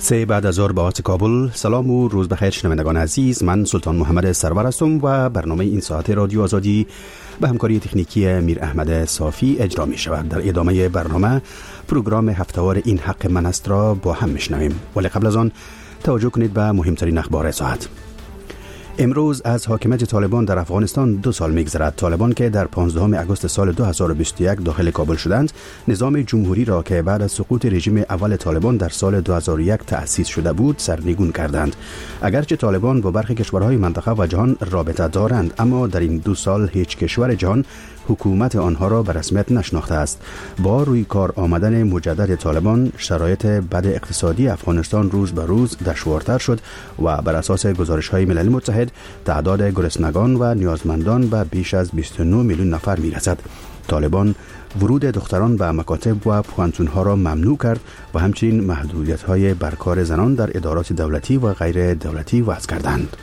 سه بعد از ظهر به وقت کابل. سلام و روز بخیر شنوندگان عزیز، من سلطان محمد سرور هستم و برنامه این ساعت رادیو آزادی به همکاری تکنیکی میر احمد صافی اجرا می شود. در ادامه برنامه پروگرام هفتهوار این حق من است را با هم میشنویم، ولی قبل از آن توجه کنید به مهمترین اخبار ساعت. امروز از حاکمیت طالبان در افغانستان 2 سال می‌گذرد. طالبان که در 15 آگوست سال 2021 داخل کابل شدند، نظام جمهوری را که بعد از سقوط رژیم اول طالبان در سال 2001 تأسیس شده بود سرنگون کردند. اگرچه طالبان با برخی کشورهای منطقه و جهان رابطه دارند، اما در این 2 سال هیچ کشور جهان حکومت آنها را به رسمیت نشناخته است. با روی کار آمدن مجدد طالبان، شرایط بد اقتصادی افغانستان روز به روز دشوارتر شد و بر اساس گزارش‌های ملل متحد تعداد گرسنگان و نیازمندان به بیش از 29 میلیون نفر می‌رسد. طالبان ورود دختران به مکاتب و پوهنتون‌ها را ممنوع کرد و همچنین محدودیت‌های بر کار زنان در ادارات دولتی و غیر دولتی وضع کردند.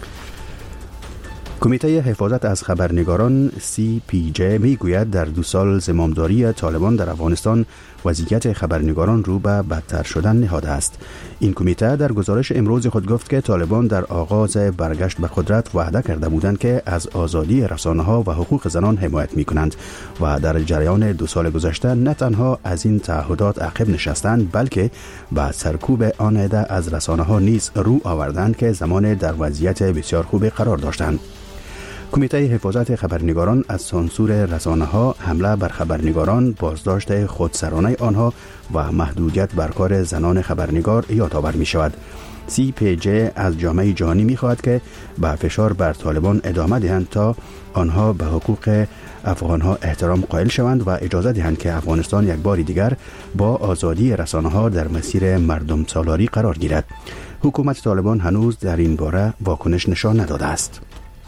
کمیته حفاظت از خبرنگاران CPJ میگوید در 2 سال زمامداری طالبان در افغانستان وضعیت خبرنگاران رو به بدتر شدن نهاده است. این کمیته در گزارش امروز خود گفت که طالبان در آغاز برگشت به قدرت وعده کرده بودند که از آزادی رسانه‌ها و حقوق زنان حمایت می‌کنند و در جریان 2 سال گذشته نه تنها از این تعهدات عقب نشستند، بلکه به سرکوب آن عده از رسانه‌ها نیز رو آوردند که زمان در وضعیت بسیار خوب قرار داشتند. کمیته حفاظت خبرنگاران از سانسور رسانه‌ها، حمله بر خبرنگاران، بازداشت خودسرانه آنها و محدودیت بر کار زنان خبرنگار یادآور می‌شود. CPJ از جامعه جهانی می‌خواهد که به فشار بر طالبان ادامه دهند تا آنها به حقوق افغان‌ها احترام قائل شوند و اجازه دهند که افغانستان یک بار دیگر با آزادی رسانه‌ها در مسیر مردم سالاری قرار گیرد. حکومت طالبان هنوز در این باره واکنش نشان نداده است.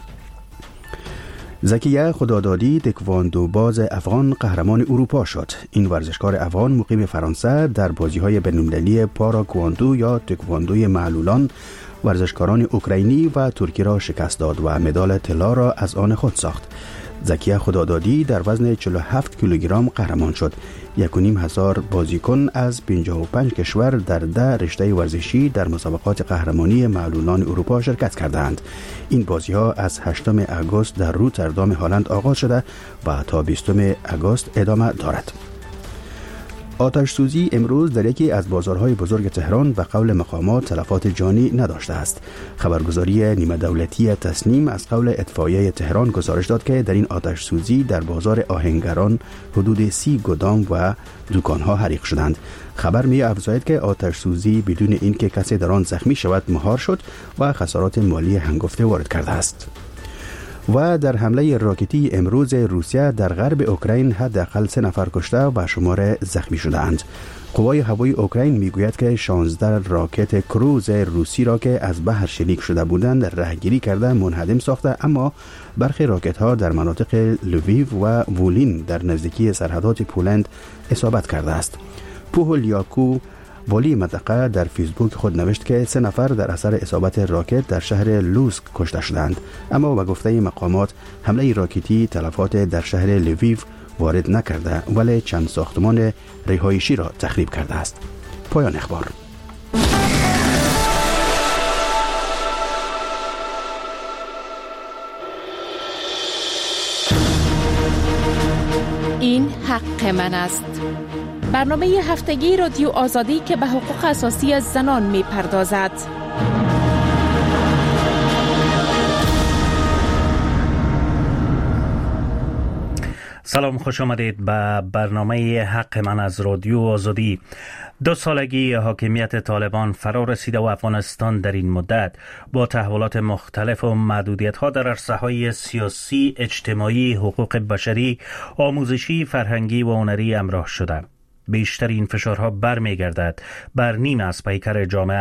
زکیه خدادادی تکواندو باز افغان قهرمان اروپا شد. این ورزشکار افغان مقیم فرانسه در بازی‌های بین‌المللی پاراکواندو یا تکواندوی معلولان ورزشکاران اوکراینی و ترکی را شکست داد و مدال طلا را از آن خود ساخت. زکیه خدادادی در وزن 47 کیلوگرم قهرمان شد. 1500 بازیکن از 55 کشور در 10 رشته ورزشی در مسابقات قهرمانی معلولان اروپا شرکت کردند. این بازی‌ها از 8 آگوست در روتردام هلند آغاز شده و تا 20 آگوست ادامه دارد. آتش سوزی امروز در یکی از بازارهای بزرگ تهران به قول مقامات تلفات جانی نداشته است. خبرگزاری نیمه دولتی تسنیم از قول اطفائیه تهران گزارش داد که در این آتش سوزی در بازار آهنگران حدود 30 گودام و دکان‌ها حریق شدند. خبر می‌افزاید که آتش سوزی بدون اینکه کسی در آن زخمی شود مهار شد و خسارات مالی هنگفته وارد کرده است. و در حمله راکتی امروز روسیه در غرب اوکراین حداقل 3 نفر کشته و شمار زخمی شده‌اند. قوای هوایی اوکراین میگوید که 16 راکت کروز روسی را که از بحر شلیک شده بودند رهگیری کرده منهدم ساخته، اما برخی راکت‌ها در مناطق لویو و وولین در نزدیکی سرحدات پولند اصابت کرده است. پوهلیاکو والی منطقه در فیسبوک خود نوشت که 3 نفر در اثر اصابت راکت در شهر لوسک کشته شدند، اما به گفته مقامات حمله راکتی تلفات در شهر لویو وارد نکرده ولی چند ساختمان رهایشی را تخریب کرده است. پایان اخبار. این حق من است. برنامه هفتگی رادیو آزادی که به حقوق اساسی زنان می پردازد. سلام، خوش آمدید به برنامه حق من از رادیو آزادی. 2 سالگی حاکمیت طالبان فرا رسیده و افغانستان در این مدت با تحولات مختلف و محدودیت‌ها در عرصه‌های سیاسی، اجتماعی، حقوق بشری، آموزشی، فرهنگی و هنری همراه شده. بیشتر این فشارها برمیگردد بر نیم از پیکر جامعه.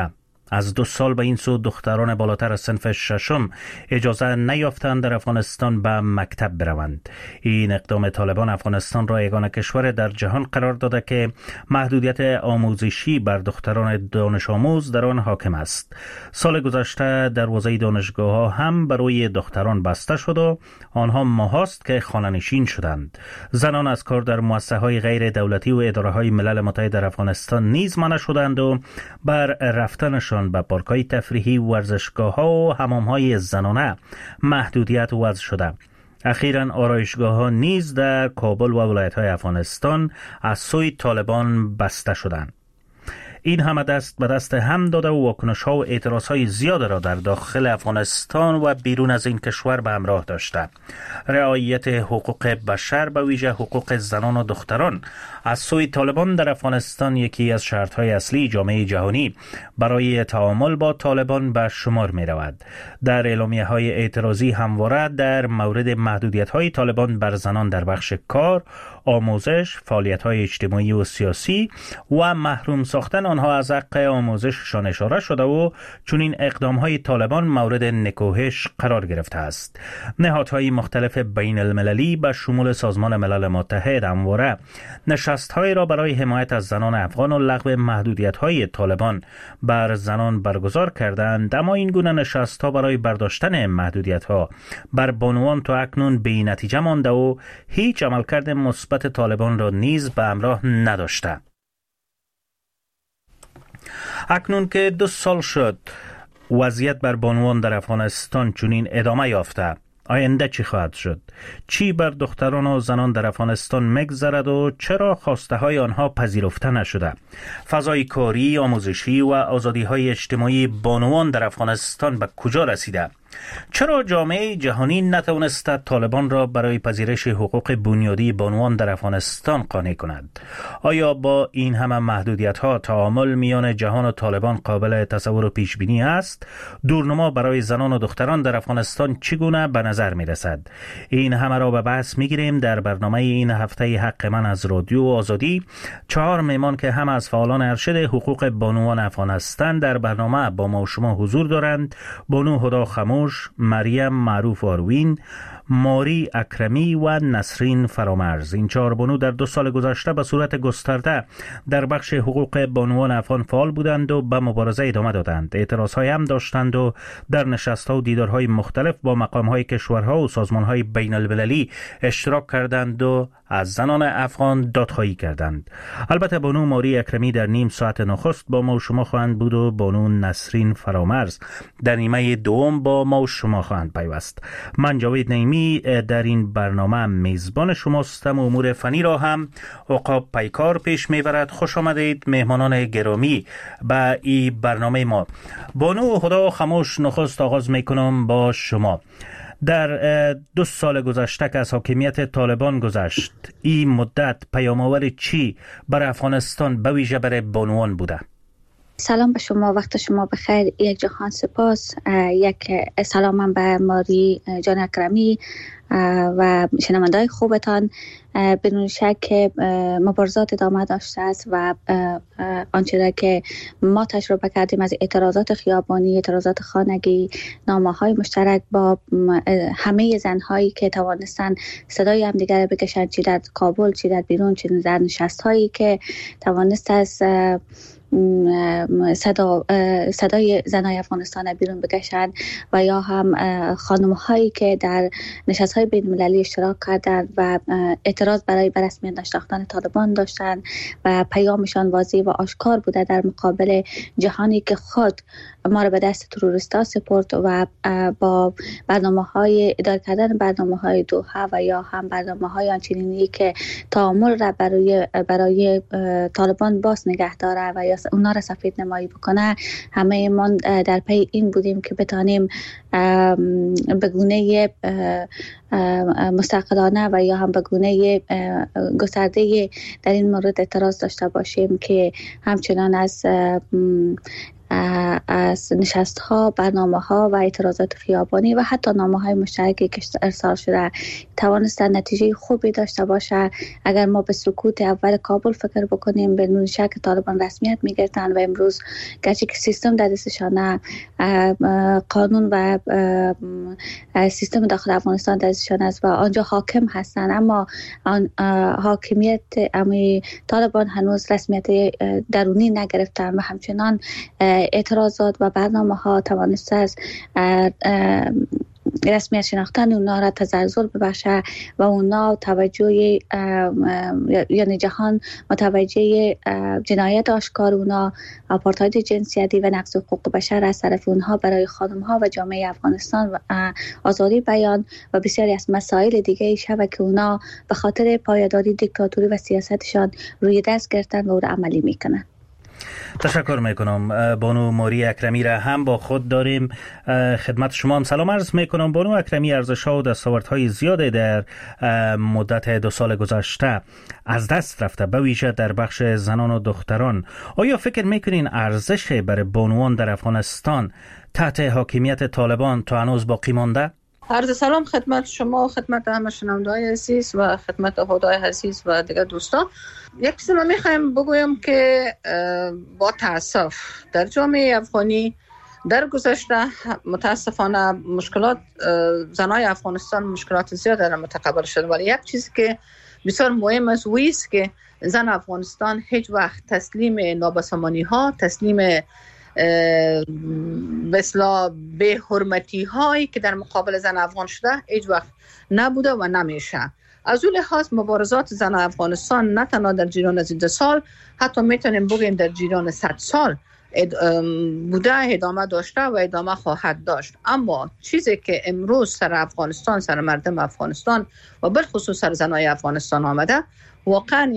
از 2 سال به این سو دختران بالاتر از صنف 6 اجازه نیافتند در افغانستان به مکتب بروند. این اقدام طالبان افغانستان را یگانه کشور در جهان قرار داده که محدودیت آموزشی بر دختران دانش آموز در آن حاکم است. سال گذشته دروازه دانشگاه‌ها هم برای دختران بسته شد و آنها ماهاست که خانه‌نشین شدند. زنان از کار در مؤسسه‌های غیر دولتی و اداره‌های ملل متحد در افغانستان نیز منع شدند و بر رفتنشان به پارک‌های تفریحی، ورزشگاه‌ها و حمام‌های زنانه محدودیت وضع شده. اخیراً آرایشگاه‌ها نیز در کابل و ولایت‌های افغانستان از سوی طالبان بسته شدند. این همه دست به دست هم داده و واکنش‌ها و اعتراض‌های زیاد را در داخل افغانستان و بیرون از این کشور به همراه داشته. رعایت حقوق بشر به ویژه حقوق زنان و دختران از سوی طالبان در افغانستان یکی از شرط‌های اصلی جامعه جهانی برای تعامل با طالبان به شمار می‌رود. در اعلامیه‌های اعتراضی همواره در مورد محدودیت‌های طالبان بر زنان در بخش کار، آموزش، فعالیت‌های اجتماعی و سیاسی و محروم ساختن آنها از حق آموزششان اشاره شده و چون این اقدام‌های طالبان مورد نکوهش قرار گرفته است. نهادهای مختلف بین المللی به شمول سازمان ملل متحد همواره نشست‌هایی را برای حمایت از زنان افغان و لغو محدودیت‌های طالبان بر زنان برگزار کردند، اما این گونه نشست‌ها برای برداشتن محدودیت‌ها بر بانوان تا اکنون بی نتیجه مانده و هیچ عملکرد مثبت طالبان را نیز به همراه نداشته. اکنون که 2 سال شد وضعیت بر بانوان در افغانستان چنین ادامه یافته، آینده چی خواهد شد؟ چی بر دختران و زنان در افغانستان مگذرد و چرا خواسته های آنها پذیرفته نشده؟ فضای کاری، آموزشی و آزادی های اجتماعی بانوان در افغانستان به کجا رسیده؟ چرا جامعه جهانی نتوانسته طالبان را برای پذیرش حقوق بنیادی بانوان در افغانستان قانع کند؟ آیا با این همه محدودیت‌ها تعامل میان جهان و طالبان قابل تصور و پیش بینی است؟ دورنما برای زنان و دختران در افغانستان چگونه به نظر می رسد؟ این همه را به بحث می گیریم در برنامه این هفته حق من از رادیو آزادی. 4 مهمان که هم از فعالان ارشد حقوق بانوان افغان هستند در برنامه با ما و شما حضور دارند. بانو هدا خموش، مریم معروف آروین، ماری اکرمی و نسرین فرامرز. این 4 بانو در 2 سال گذشته به صورت گسترده در بخش حقوق بانوان افغان فعال بودند و به مبارزه ادامه دادند. اعتراض‌های هم داشتند و در نشست‌ها و دیدارهای مختلف با مقام‌های کشورها و سازمان‌های بین‌المللی اشتراک کردند و از زنان افغان دادخواهی کردند. البته بانو ماری اکرمی در نیم ساعت نخست با ما و شما خواهند بود و بانو نسرین فرامرز در نیمه دوم با ما و شما خواهند پیوست. من جاوید نعیمی در این برنامه میزبان شماستم و امور فنی را هم عقاب پیکار پیش میبرد. خوش آمدید مهمانان گرامی به این برنامه ما. بانو خدا خموش، نخست آغاز میکنم با شما. در 2 سال گذشته که از حاکمیت طالبان گذشت، این مدت پیام‌آور چی برای افغانستان به ویژه برای بانوان بوده؟ سلام به شما، وقت شما بخیر. یک جهان سپاس. یک سلام به ماری جان اکرمی و شنونده‌های خوبتان. بدون شک مبارزات ادامه داشته است و آنچه که ما تجربه کردیم از اعتراضات خیابانی، اعتراضات خانگی، نامه‌های مشترک با همه زن‌هایی که توانستن صدای همدیگر بکشن، چی در کابل، چی در بیرون، چی در نشست‌هایی که توانست از صدای زنای افغانستان بیرون بکشند و یا هم خانم هایی که در نشست های بین المللی اشتراک کردند و اعتراض برای به رسمیت نشناختن طالبان داشتند و پیامشان واضح و آشکار بوده در مقابل جهانی که خود ما را به دست تروریستا سپرد و با برنامه‌های اداره کردن برنامه‌های دوحه و یا هم برنامه‌های آنچنینی که تعامل را برای طالبان باز نگه داره و یا اونا را سفید نمایی بکنه، همه ما در پی این بودیم که بتانیم به گونه مستقلانه و یا هم به گونه گسترده در این مورد اعتراض داشته باشیم که همچنان از از نشست ها، برنامه ها و اعتراضات خیابانی و حتی نامه های مشترکی که ارسال شده توانستن نتیجه خوبی داشته باشه. اگر ما به سکوت اول کابل فکر بکنیم، به نون شک طالبان رسمیت میگرتن و امروز گرچه که سیستم در دستشانه، قانون و سیستم داخل افغانستان در دستشان است و آنجا حاکم هستند، اما حاکمیت طالبان هنوز رسمیت درونی نگرفتن و همچنان اعتراضات و برنامه ها توانسته است رسمیت شناختن اونا را تزلزل ببخشه و اونا توجه یعنی جهان متوجه جنایت آشکار اونا، آپارتاید جنسیتی و نقض حقوق بشر از طرف اونها برای خانم ها و جامعه افغانستان و آزادی بیان و بسیاری از مسائل دیگه شبه که اونا به خاطر پایداری دیکتاتوری و سیاستشان روی دست گرفتن و او را عملی میکنن. تشکر میکنم. بانو موری اکرمی را هم با خود داریم. خدمت شما هم سلام عرض میکنم. بانو اکرمی، ارزش‌ها و دستاوردهای زیاده در مدت 2 سال گذشته از دست رفته، به ویژه در بخش زنان و دختران. آیا فکر میکنین ارزش برای بانوان در افغانستان تحت حاکمیت طالبان تا هنوز باقی مانده؟ عرض سلام خدمت شما، خدمت همه شنونده‌های عزیز و خدمت احادای عزیز و دیگر دوستان. یک چیز من میخوایم بگویم که با تاسف در جامعه افغانی در گذشته متاسفانه مشکلات زنای افغانستان مشکلات زیاد را متقبل شده، ولی یک چیزی که بسیار مهم است ویست که زن افغانستان هیچ وقت تسلیم نابسامانی ها، تسلیم مثلا به حرمتی هایی که در مقابل زن افغان شده هیچ وقت نبوده و نمیشه. از اون لحاظ مبارزات زن افغانستان نه تنها در جریان از 2 سال، حتی میتونیم بگیم در جریان 100 سال بوده، ادامه داشته و ادامه خواهد داشت. اما چیزی که امروز سر افغانستان، سر مردم افغانستان و بالخصوص سر زنای افغانستان آمده، واقعا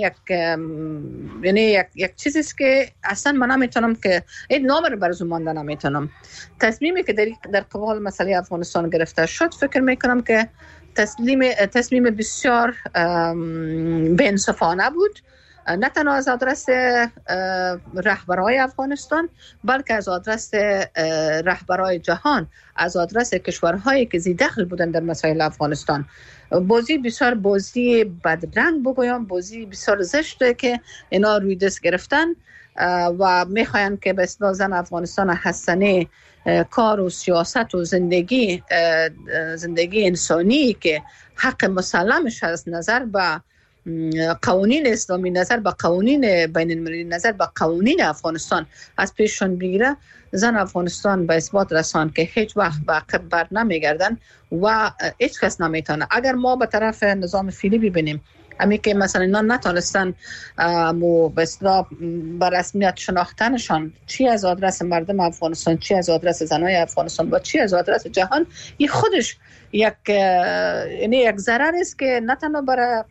یک چیزی است که اصلا من نمیتونم که این نام رو برای مانده نمیتونم. تصمیمی که در قبال مسئله افغانستان گرفته شد، فکر میکنم که تصمیم بسیار بی‌انصافانه بود، نه تنها از آدرس رهبرای افغانستان بلکه از آدرس رهبرای جهان، از آدرس کشورهایی که زی دخل بودن در مسائل افغانستان. بسیار بازی بدرنگ بگویم، بازی بسیار زشته که اینا روی دست گرفتن و میخواین که به اصطلاح زن افغانستان حسنه کار و سیاست و زندگی انسانی که حق مسلمش از نظر به قوانین اسلامی، نظر به قوانین بین المللی، نظر به قوانین افغانستان از پیششون بگیره. زن افغانستان به اثبات رسان که هیچ وقت به عقب بر نمیگردن و هیچ کس نمیتونه. اگر ما به طرف نظام فعلی ببینیم، همین که مثلا اینا نتونستن به اصطلاح به رسمیت شناختنشان، چی از آدرس مردم افغانستان، چی از آدرس زنای افغانستان و چی از آدرس جهان، این خودش یک ضرر است که نه تنها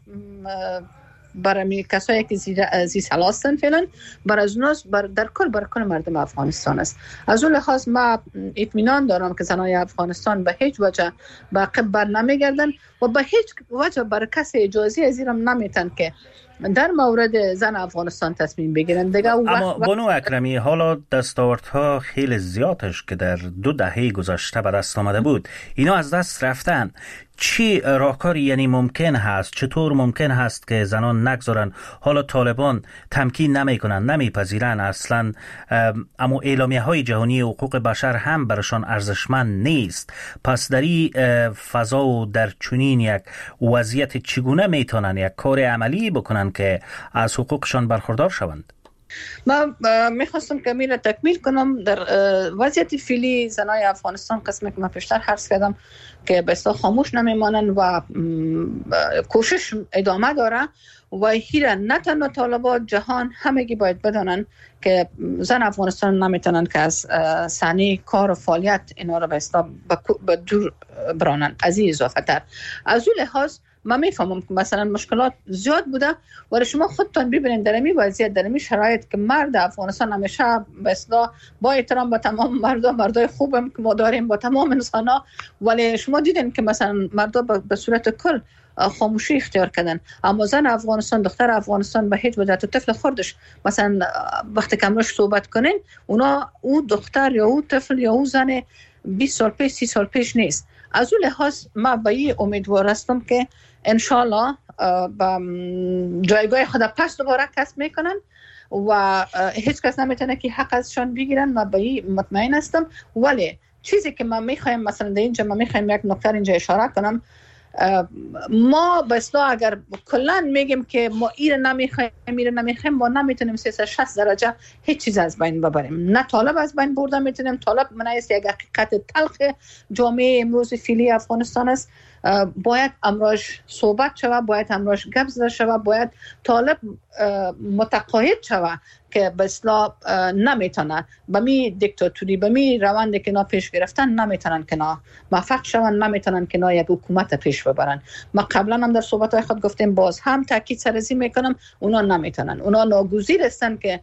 برای کسایی که زی سلاستن فعلا، برای از در کل مردم افغانستان است. از اون لحاظ ما اطمینان دارم که زنای افغانستان به هیچ وجه به عقب بر نمیگردن و به هیچ وجه برای کسی اجازه از اینم نمیتن که در مورد زن افغانستان تصمیم بگیرن دیگه. اما بانو اکرمی، حالا دستاوردها خیلی زیادش که در 2 دهه گذشته به دست آمده بود، اینا از دست رفتن. چی راهکاری یعنی ممکن هست، چطور ممکن هست که زنان نگذارن؟ حالا طالبان تمکین نمیکنن، نمیپذیرن اصلا، اما اعلامیه های جهانی حقوق بشر هم برشان ارزشمند نیست. پس در این فضا و در چنین یک وضعیت چگونه میتونن یک کار عملی بکنن که از حقوقشان برخوردار شوند؟ من میخواستم که میره تکمیل کنم. در وضعیت فعلی زنای افغانستان، قسمی که من پیشتر حرف کردم که به اصطلاح خاموش نمیمانن و کوشش ادامه داره و هیره نه تنها طالبان، جهان همگی باید بدانن که زن افغانستان نمیتونن که از صحنه کار و فعالیت اینا رو به اصطلاح به دور برانن. از این اضافه تر از اون لحاظ من میفهمم که مثلا مشکلات زیاد بوده، ولی شما خودتان ببینید در این وضعیت، در این شرایط که مرد افغانستان همیشه به اصطلاح با احترام به تمام مردای خوبم که ما داریم، با تمام انسانا، ولی شما دیدین که مثلا مردا به صورت کل خاموشی اختیار کردن، اما زن افغانستان، دختر افغانستان به هیچ وجه، تو طفل خودش مثلا وقتی که امروز صحبت کنین، او دختر یا او طفل یا او زن 20 سال پیش 30 سال پیش نیست. از اون لحاظ ما به این امیدوار هستم که انشالله با جایگاه خود پس دوباره کسب میکنن و هیچ کس نمیتونه که حق ازشان بگیرن. ما به این مطمئن هستم. ولی چیزی که من میخوایم مثلا در اینجا من میخوایم یک نکته اینجا اشاره کنم، ما به اصطلاح اگر کلا میگیم که ما ایره نمیخوایم، ما نمیتونیم 360 درجه هیچ چیز از بین ببریم. نه طالب از بین برده میتونیم. طالب منایست یک حقیقت تلخ جامعه امروز فعلی افغانستان است. باید امروز صحبت شود، باید امروز گپ زده شود، باید طالب متقاعد شود که به اصطلاح نمیتونه به می دیکتاتوری، به می روندی که نا پیش گرفتن نمیتونن که نا موفق شون، نمیتونن که نا یک حکومت پیش ببرن. ما قبلا هم در صحبت‌های خود گفتیم، باز هم تاکید سرزی میکنم، اونا نمیتونن. اونا ناگزیر هستن که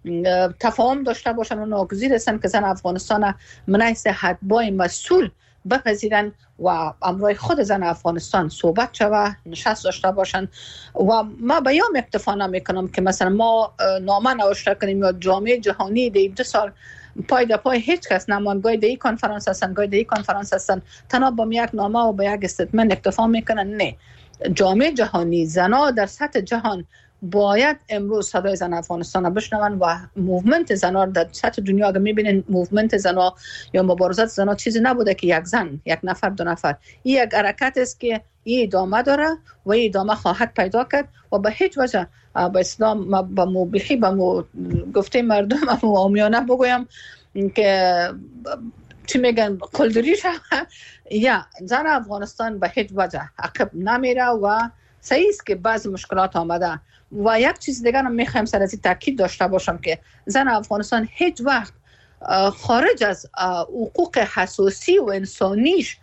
تفاهم داشته باشن، اونا ناگزیر هستن که زن افغانستان منایس حدبای مسئول بپذیرن و امروی خود زن افغانستان صحبت شوه، نشست داشته باشن. و ما بیام اکتفا نمیکنم که مثلا ما نامه نوشته کنیم یا جامعه جهانی در 2 سال پای در پای هیچ کس نمان، گاهی در این کنفرانس هستن، گاهی در این کنفرانس هستن، تنها با یک نامه و با یک استیتمنت اکتفا میکنن. نه، جامعه جهانی، زنا در سطح جهان باید امروز صدای زن افغانستان بشنون و موومنت زنا در سطح دنیا. اگر میبینین موومنت زنا یا مبارزات زنا چیزی نبوده که یک زن، یک نفر، 2 نفر. این یک حرکت است که این ادامه داره و این ادامه خواهد پیدا کرد و به هیچ وجه به اسلام با موبیخی با گفته مردم و عامیانه بگویم که چی میگن قلدری شود، یا زن افغانستان به هیچ وجه عقب نمیره و صحیح است که بعض مشکلات آمده. و یک چیز دیگر هم میخوایم سر از این تاکید داشته باشم که زن افغانستان هیچ وقت خارج از حقوق حساسی و انسانیش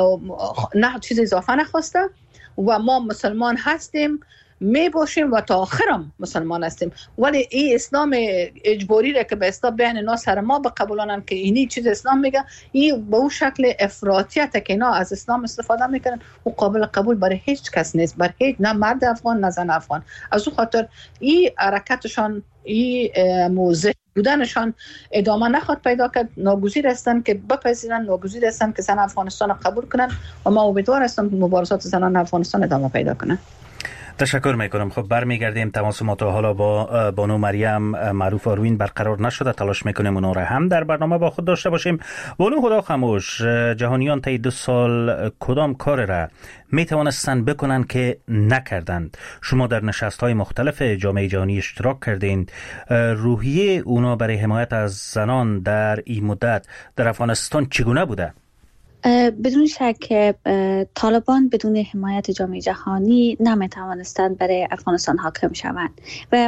نه چیز اضافه نخواسته و ما مسلمان هستیم، می باشیم و تا آخرم مسلمان هستیم. ولی این اسلام اجباری را که به اصطلاح بین اینا سر ما بقبولانن که اینی چیز اسلام میگه، این به اون شکل افراطیت که اینا از اسلام استفاده میکنن و قابل قبول برای هیچ کس نیست، برای هیچ نه مرد افغان نه زن افغان. از اون خاطر این حرکتشان، این موضع بودنشان ادامه نخواد پیدا کرد. ناگزیر هستن که بپذیرن، ناگزیر هستن که زن افغانستان را قبول کنن و ما امیدوار هستم که مبارزات زنان افغانستان ادامه پیدا کنه. تشکر میکنم. خب برمیگردیم. تماس ما تا حالا با بانو مریم معروف آروین برقرار نشده. تلاش میکنیم اونا را هم در برنامه با خود داشته باشیم. بانو خدا خاموش، جهانیان طی 2 سال کدام کار را میتوانستند بکنند که نکردند؟ شما در نشست‌های مختلف جامعه جهانی اشتراک کردید. روحیه اونا برای حمایت از زنان در این مدت در افغانستان چگونه بوده؟ بدون شک طالبان بدون حمایت جامعه جهانی نمیتوانستند برای افغانستان حاکم شوند و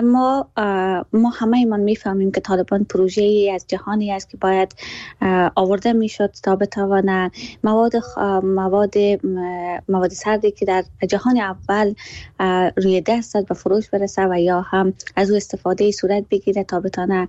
ما همه ایمان میفهمیم که طالبان پروژه‌ای از جهانی است که باید آورده میشد تا بتواند مواد سردی که در جهان اول روی دست به فروش برسه و یا هم از او استفاده صورت بگیره تا بتونه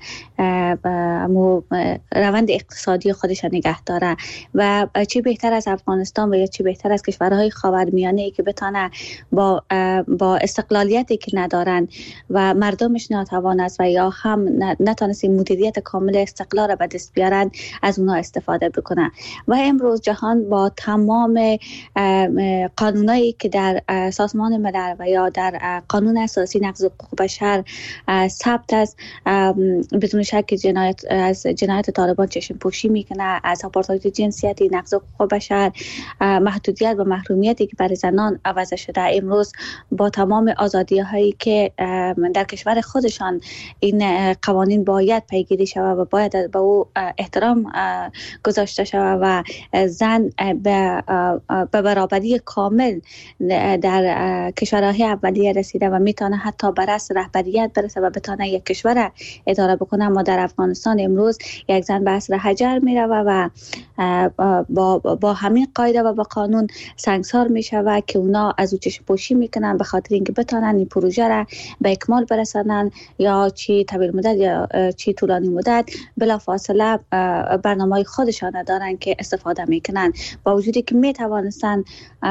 روند اقتصادی خودش نگه داره. و چی بهتر از افغانستان و یا چی بهتر از کشورهای خاورمیانه‌ای که بتونه با استقلالیتی که ندارن و مردمش ناتوان است و یا هم نتونست مدیریت کامل استقلال را به دست بیارن، از اونها استفاده بکنه. و امروز جهان با تمام قانونایی که در سازمان ملل و یا در قانون اساسی نقض حقوق بشر ثبت است، بدون شک جنایت طالبان چشم پوشی میکنه، از آپارتاید جنسیتی، نقض حقوق بشر، محدودیت و محرومیتی که برای زنان عوض شده. امروز با تمام آزادی هایی که در کشور خودشان این قوانین باید پیگیری شود و باید به او احترام گذاشته شود و زن به برابری کامل در کشورهای اولیه رسیده و میتونه حتی برس رهبریت برسه و بتونه یک کشور اداره بکنه. ما در افغانستان امروز یک زن به عصر حجر میره و با با همین قاعده و با قانون سنگسار می شود که اونا از او چشم پوشی میکنن به خاطر اینکه بتانن این پروژه را به اکمال برسانن، یا چی طویل مدت یا چی طولانی مدت، بلا فاصله برنامه خودشان دارن که استفاده میکنن، با وجودی که می توانستن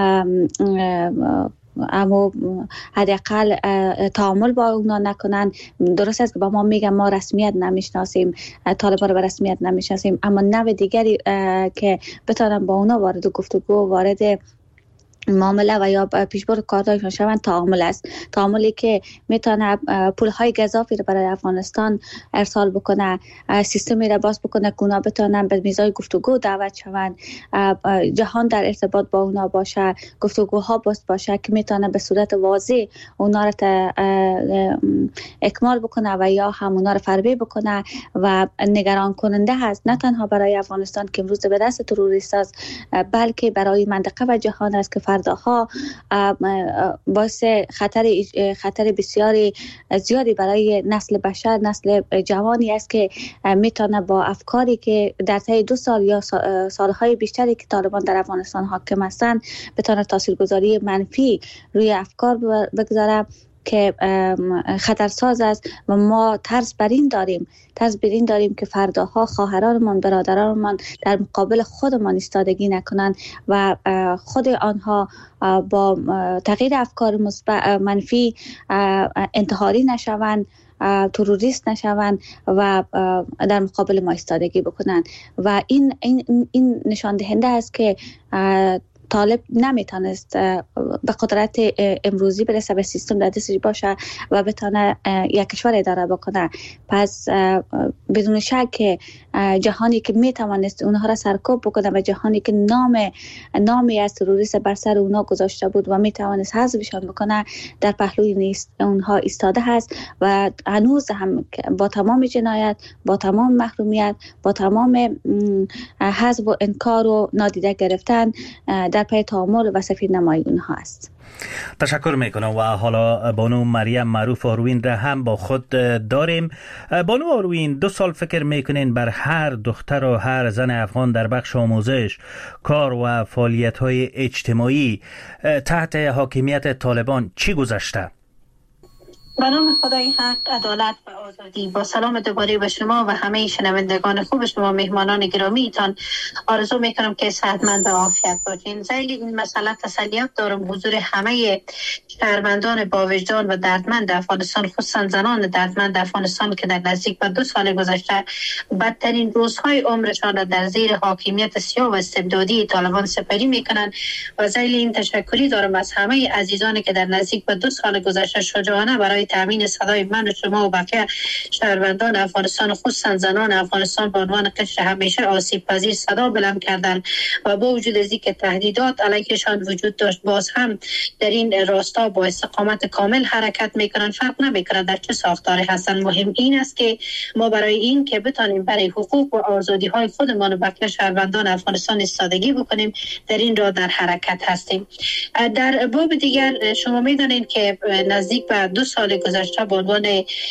اما حداقل تعامل با اونا نکنن. درست است که با ما میگن ما رسمیت نمیشناسیم، طالبان رو به رسمیت نمیشناسیم، اما نوع دیگری که بتونن با اونا وارد گفتگو، وارد معامله و یا پیشبرد کارهایشان شوند تعامل است. تعاملی که میتونه پولهای گزافی رو برای افغانستان ارسال بکنه، سیستمی رو باز بکنه که اونا بتونن به میزای گفتگو دعوت شوند، جهان در ارتباط با اونا باشه، گفتگوها باشه که میتونه به صورت واضح اونا رو اکمال بکنه و یا هم اونا رو فربه بکنه. و نگران کننده هست نه تنها برای افغانستان که امروز به دست تروریست است، بلکه برای منطقه و جهان است که فرداها باعث خطر بسیاری زیادی برای نسل بشر، نسل جوانی است که میتونه با افکاری که در طی 2 سال یا سالهای بیشتری که طالبان در افغانستان حاکم هستند بتونه تاثیرگذاری منفی روی افکار بگذاره که خطرساز است. و ما ترس بر این داریم که فرداها خواهرانمان، برادرانمان در مقابل خودمان ایستادگی نکنند و خود آنها با تغییر افکار منفی انتحاری نشوند، تروریست نشوند و در مقابل ما ایستادگی بکنند. و این نشان دهنده است که طالب نمیتونست به قدرت امروزی برسه، به سیستم در دستش باشه و بتونه یک کشور اداره بکنه. پس بدون شک جهانی که میتوانست اونها را سرکوب بکنه و جهانی که نامی از تروریست بر سر اونها گذاشته بود و میتوانست حذفشان بکنه در پهلوی اونها ایستاده هست و هنوز هم با تمام جنایت، با تمام محرومیت، با تمام حذف و انکار و نادیده گرفتن در پی تعامل و سفید نمایی اونها است. تشکر میکنم. و حالا بانو مریم معروف آروین را هم با خود داریم. بانو آروین، 2 سال فکر میکنین بر هر دختر و هر زن افغان در بخش آموزش، کار و فعالیت های اجتماعی تحت حاکمیت طالبان چی گذشته؟ به نام خدای حق، عدالت و آزادی. با سلام دوباره به شما و همه شنوندگان خوب شما، مهمانان گرامیتان، آرزو میکنم که صحتمند و عافیت باشین. ذیل این مسئله تسلیت دارم حضور همه شهروندان با وجدان و دردمند افغانستان، خصوصا زنان دردمند افغانستان که در نزدیک به 2 سال گذشته بدترین روزهای عمرشان را در زیر حاکمیت سیاه و استبدادی طالبان سپری میکنند. و ذیل این تشکری دارم از همه عزیزانی که در نزدیک به 2 سال گذشته شجاعانه برای تامین صدای من و شما و بقیه شهروندان افغانستان، خصوصا زنان افغانستان، به عنوان قشر همیشه آسیب پذیر صدا بلند کردند. و با وجود از اینکه تهدیدات علیهشان وجود داشت، باز هم در این راستا با استقامت کامل حرکت میکنن. فرق نمیکنه در چه ساختاری هستن. مهم این است که ما برای این که بتانیم برای حقوق و آزادی های خودمان و بقیه شهروندان افغانستان ایستادگی بکنیم، در این راه در حرکت هستیم. در باب دیگر شما میدانید که نزدیک به 2 سال گذشته به عنوان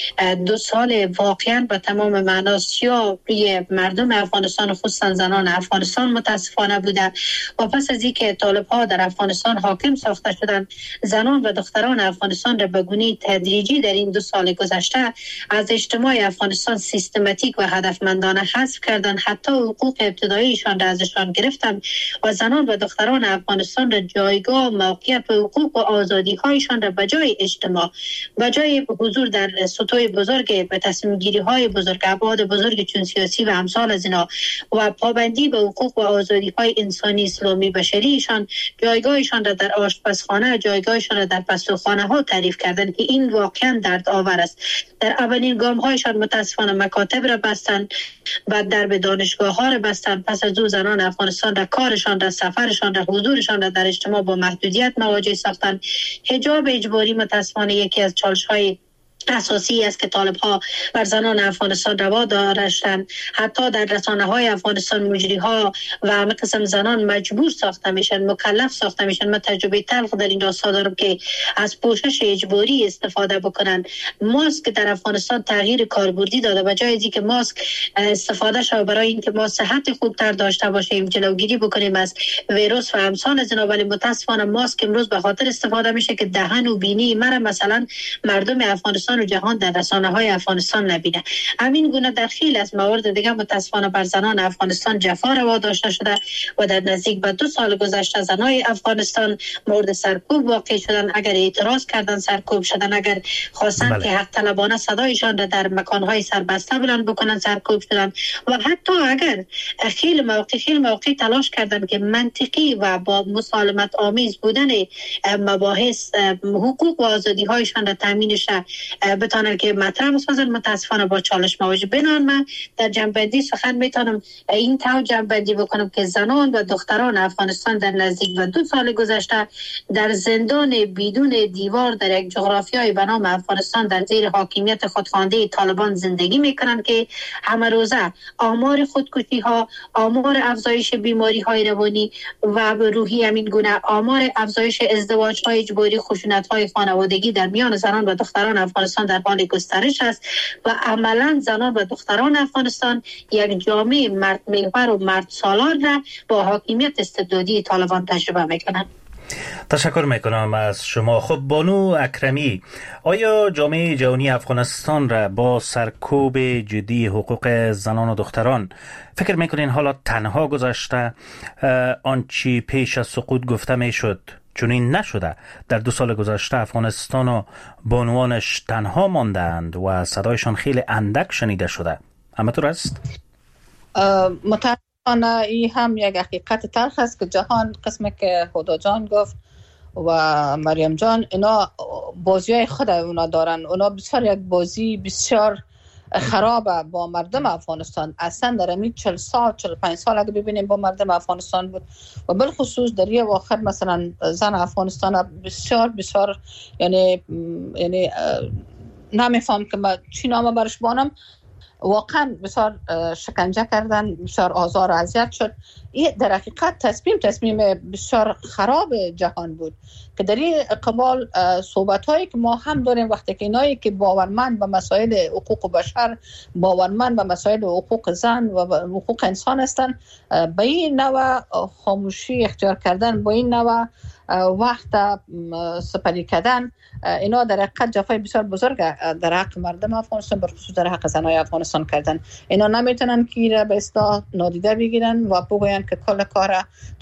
2 سال واقعا به تمام معنا سیاه روی مردم افغانستان، خصوصا زنان افغانستان متاسفانه بوده. و پس از اینکه طالب‌ها در افغانستان حاکم ساخته شدند، زنان و دختران افغانستان را به گونه‌ای تدریجی در این 2 سال گذشته از اجتماع افغانستان سیستماتیک و هدفمندانه حذف کردند. حتی حقوق ابتداییشان را ازشان گرفتند و زنان و دختران افغانستان را جایگاه، موقعیت و حقوق و آزادی‌هایشان را به جای اجتماع، به جای حضور در سطوح بزرگ به تصمیم گیری های بزرگ، ابعاد بزرگ چون سیاسی و امثال از اینا و پابندی به حقوق و آزادی های انسانی، اسلامی، بشریشان، جایگاهشان را در آشپزخانه، جایگاهشان را در پستوخانه ها تعریف کردند که این واقعا دردآور است. در اولین گام هایشان متاسفانه مکاتب را بستند، بعد درب دانشگاه ها را بستند. پس از او زنان افغانستان را کارشان را، سفرشان را، حضورشان را در اجتماع با محدودیت مواجه ساختند. حجاب اجباری متاسفانه یکی از چالش های اساسی است که طالب ها بر زنان افغانستان روا داشتند. حتی در رسانه های افغانستان مجری ها و همه قسم زنان مجبور ساخته میشن، مکلف ساخته میشن. من تجربه تلخ در این راستا دارم که از پوشش اجباری استفاده بکنن. ماسک در افغانستان تغییر کاربردی داده و جای که ماسک استفاده شود برای اینکه ما صحت خوبتر داشته باشیم، جلوگیری بکنیم از ویروس و امثال از اینا، ولی متاسفانه ماسک امروز به خاطر استفاده میشه که دهن و بینی مرا مثلا مردم افغانستان و جهان در رسانه‌های افغانستان نبینه. همین گونه در خیلی از موارد دیگه متاسفانه بر زنان افغانستان جفا روا داشته شده و در نزدیک به 2 سال گذشته زنای افغانستان مورد سرکوب واقع شدن. اگر اعتراض کردن سرکوب شدن، اگر خواستن که حق طلبانه صدایشان را در مکانهای سربسته بلند بکنن سرکوب شدن. و حتی اگر خیلی موقع تلاش کردن که منطقی و با مسالمت آمیز بودن مباحث حقوق و آزادی هایشان را تامین شه بتانن که مطرح بسازن، متاسفانه با چالش مواجه بنان. من در جنبندی سخن میتونم این طور جنبندی بکنم که زنان و دختران افغانستان در نزدیک و 2 سال گذشته در زندان بدون دیوار در یک جغرافیای به نام افغانستان در زیر حاکمیت خودخوانده طالبان زندگی میکنن که همه روزه آمار خودکشی ها، آمار افزایش بیماری های روانی و روحی، همین گونه آمار افزایش ازدواج های اجباری، خشونت های خانوادگی در میان زنان و دختران افغانستان در حال گسترش است و عملا زنان و دختران افغانستان یک جامعه مرد محور و مرد سالار را با حاکمیت استبدادی طالبان تجربه میکنند. تشکر میکنم از شما. خب بانو اکرمی، آیا جامعه جهانی افغانستان را با سرکوب جدی حقوق زنان و دختران فکر میکنین حالا تنها گذاشته؟ آنچه پیش از سقوط گفته میشد چون این نشده؟ در 2 سال گذشته افغانستان و بانوانش تنها ماندند و صدایشان خیلی اندک شنیده شده. اما تو است؟ این هم یک حقیقت تلخ است که جهان، قسمی که هدا جان گفت و مریم جان، اینا بازی های خود اونا دارن. اونا بسیار یک بازی بسیار خرابه با مردم افغانستان. اصلا در این 40 سال 45 سال اگه ببینیم با مردم افغانستان بود و بالخصوص در یه واقع مثلا زن افغانستان بسیار یعنی نمیفهم که من چی نامه برش بانم، واقعا بسیار شکنجه کردن، بسیار آزار و اذیت شد. این در حقیقت تصمیم بسیار خراب جهان بود که در این قبال صحبت هایی که ما هم داریم وقتی که اینایی که باورمند به مسائل حقوق بشر، باورمند به مسائل حقوق زن و حقوق انسان هستند، به این نوع خاموشی اختیار کردن، با این نوع وقت سپری کردن، اینا در حقیقت جفای بسیار بزرگ در حق مردم افغانستان، بخصوص در حق زنای افغانستان کردن. اینا نمیتونن که به اصطلاح نادیده بگیرن و بگوین که کل کار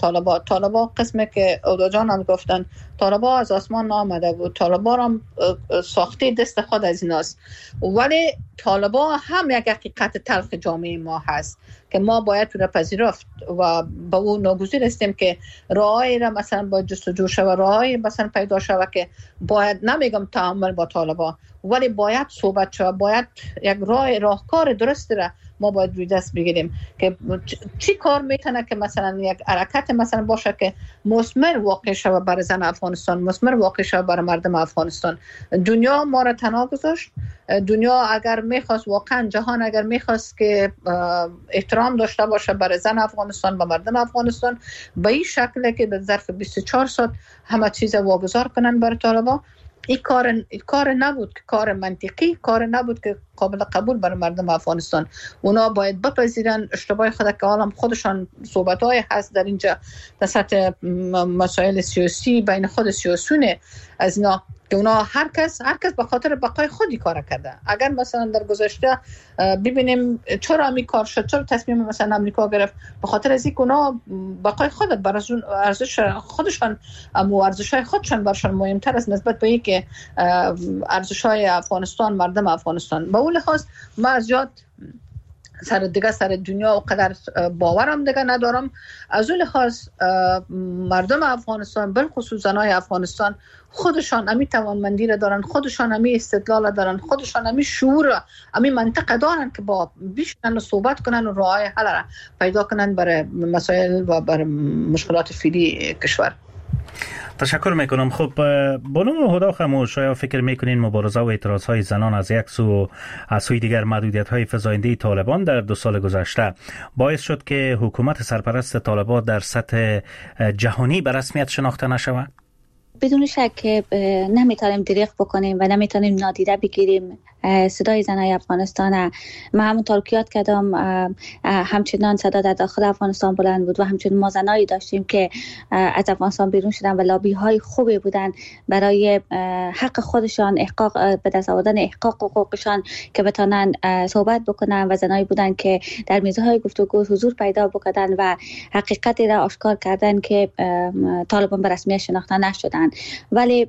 طالبا قسمی که اودا جان هم گفتن، طالبا از آسمان نامده بود، طالبا هم ساخته دست خود از ایناست. ولی طالبا هم یک حقیقت تلخ جامعه ما هست که ما باید تو را پذیرفت و با اون ناگزیر هستیم که راهی را مثلا با جستجو شود، راهی مثلا پیدا شود که باید، نمیگم تعامل با طالبا، ولی باید صحبت شود، باید یک راهکار درست را ما باید روی دست بگیریم که چی کار میتونه که مثلا یک حرکت مثلا باشه که مثمر واقع شود برای زن افغانستان، مثمر واقع شود برای مردم افغانستان. دنیا ما را تنها گذاشت. دنیا اگر میخواست، واقعا جهان اگر میخواست که احترام داشته باشه برای زن افغانستان و مردم افغانستان، به این شکل که در ظرف 24 ساعت همه چیز واگذار کنن برای طالبان، این کار نبود که کار منطقی، کار نبود که قابل قبول برای مردم افغانستان. اونا باید بپذیرن اشتباه خود که حالا خودشان صحبت‌های هست در اینجا در سطح مسائل سیاسی بین خود سیاسیون از اینا که اونا هر کس به خاطر بقای خودی کار کرده. اگر مثلا در گذشته ببینیم چرا می کار شد، چرا تصمیم مثلا امریکا گرفت، به خاطر از اینکه اونا بقای خود بر ارزش خودشان و ارزش‌های خودشان برشان مهمتر است نسبت به اینکه ارزش‌های افغانستان، مردم افغانستان. به اون لحاظ ما از جات سر دنیا و قدر باورم دیگه ندارم. از اون لحاظ مردم افغانستان، بالخصوص زنای افغانستان، خودشان امی توانمندی را دارن، خودشان امی استدلال را دارن، خودشان امی شعور، امی منطق دارن که با بیشتر صحبت کنن و راه حل را پیدا کنن برای مسائل و برای مشکلات فعلی کشور. تشکر میکنم. خب بانو هدا خموش، آیا فکر میکنین مبارزه و اعتراض های زنان از یک سو از سوی دیگر محدودیت های فزاینده طالبان در 2 سال گذشته باعث شد که حکومت سرپرست طالبان در سطح جهانی به رسمیت شناخته نشود؟ بدون شک نمیتونیم دریغ بکنیم و نمیتونیم نادیده بگیریم صدای زنای افغانستان. من همونطور که یاد کردم همچنان صدا در داخل افغانستان بلند بود و همچنان ما زنایی داشتیم که از افغانستان بیرون شدن و لابی های خوبی بودن برای حق خودشان، احقاق به دست آوردن احقاق حقوقشان که بتونن صحبت بکنن و زنایی بودن که در میزهای گفتگو حضور پیدا بکنن و حقیقتی را آشکار کردن که طالبان به رسمیت شناخته نشدن. ولی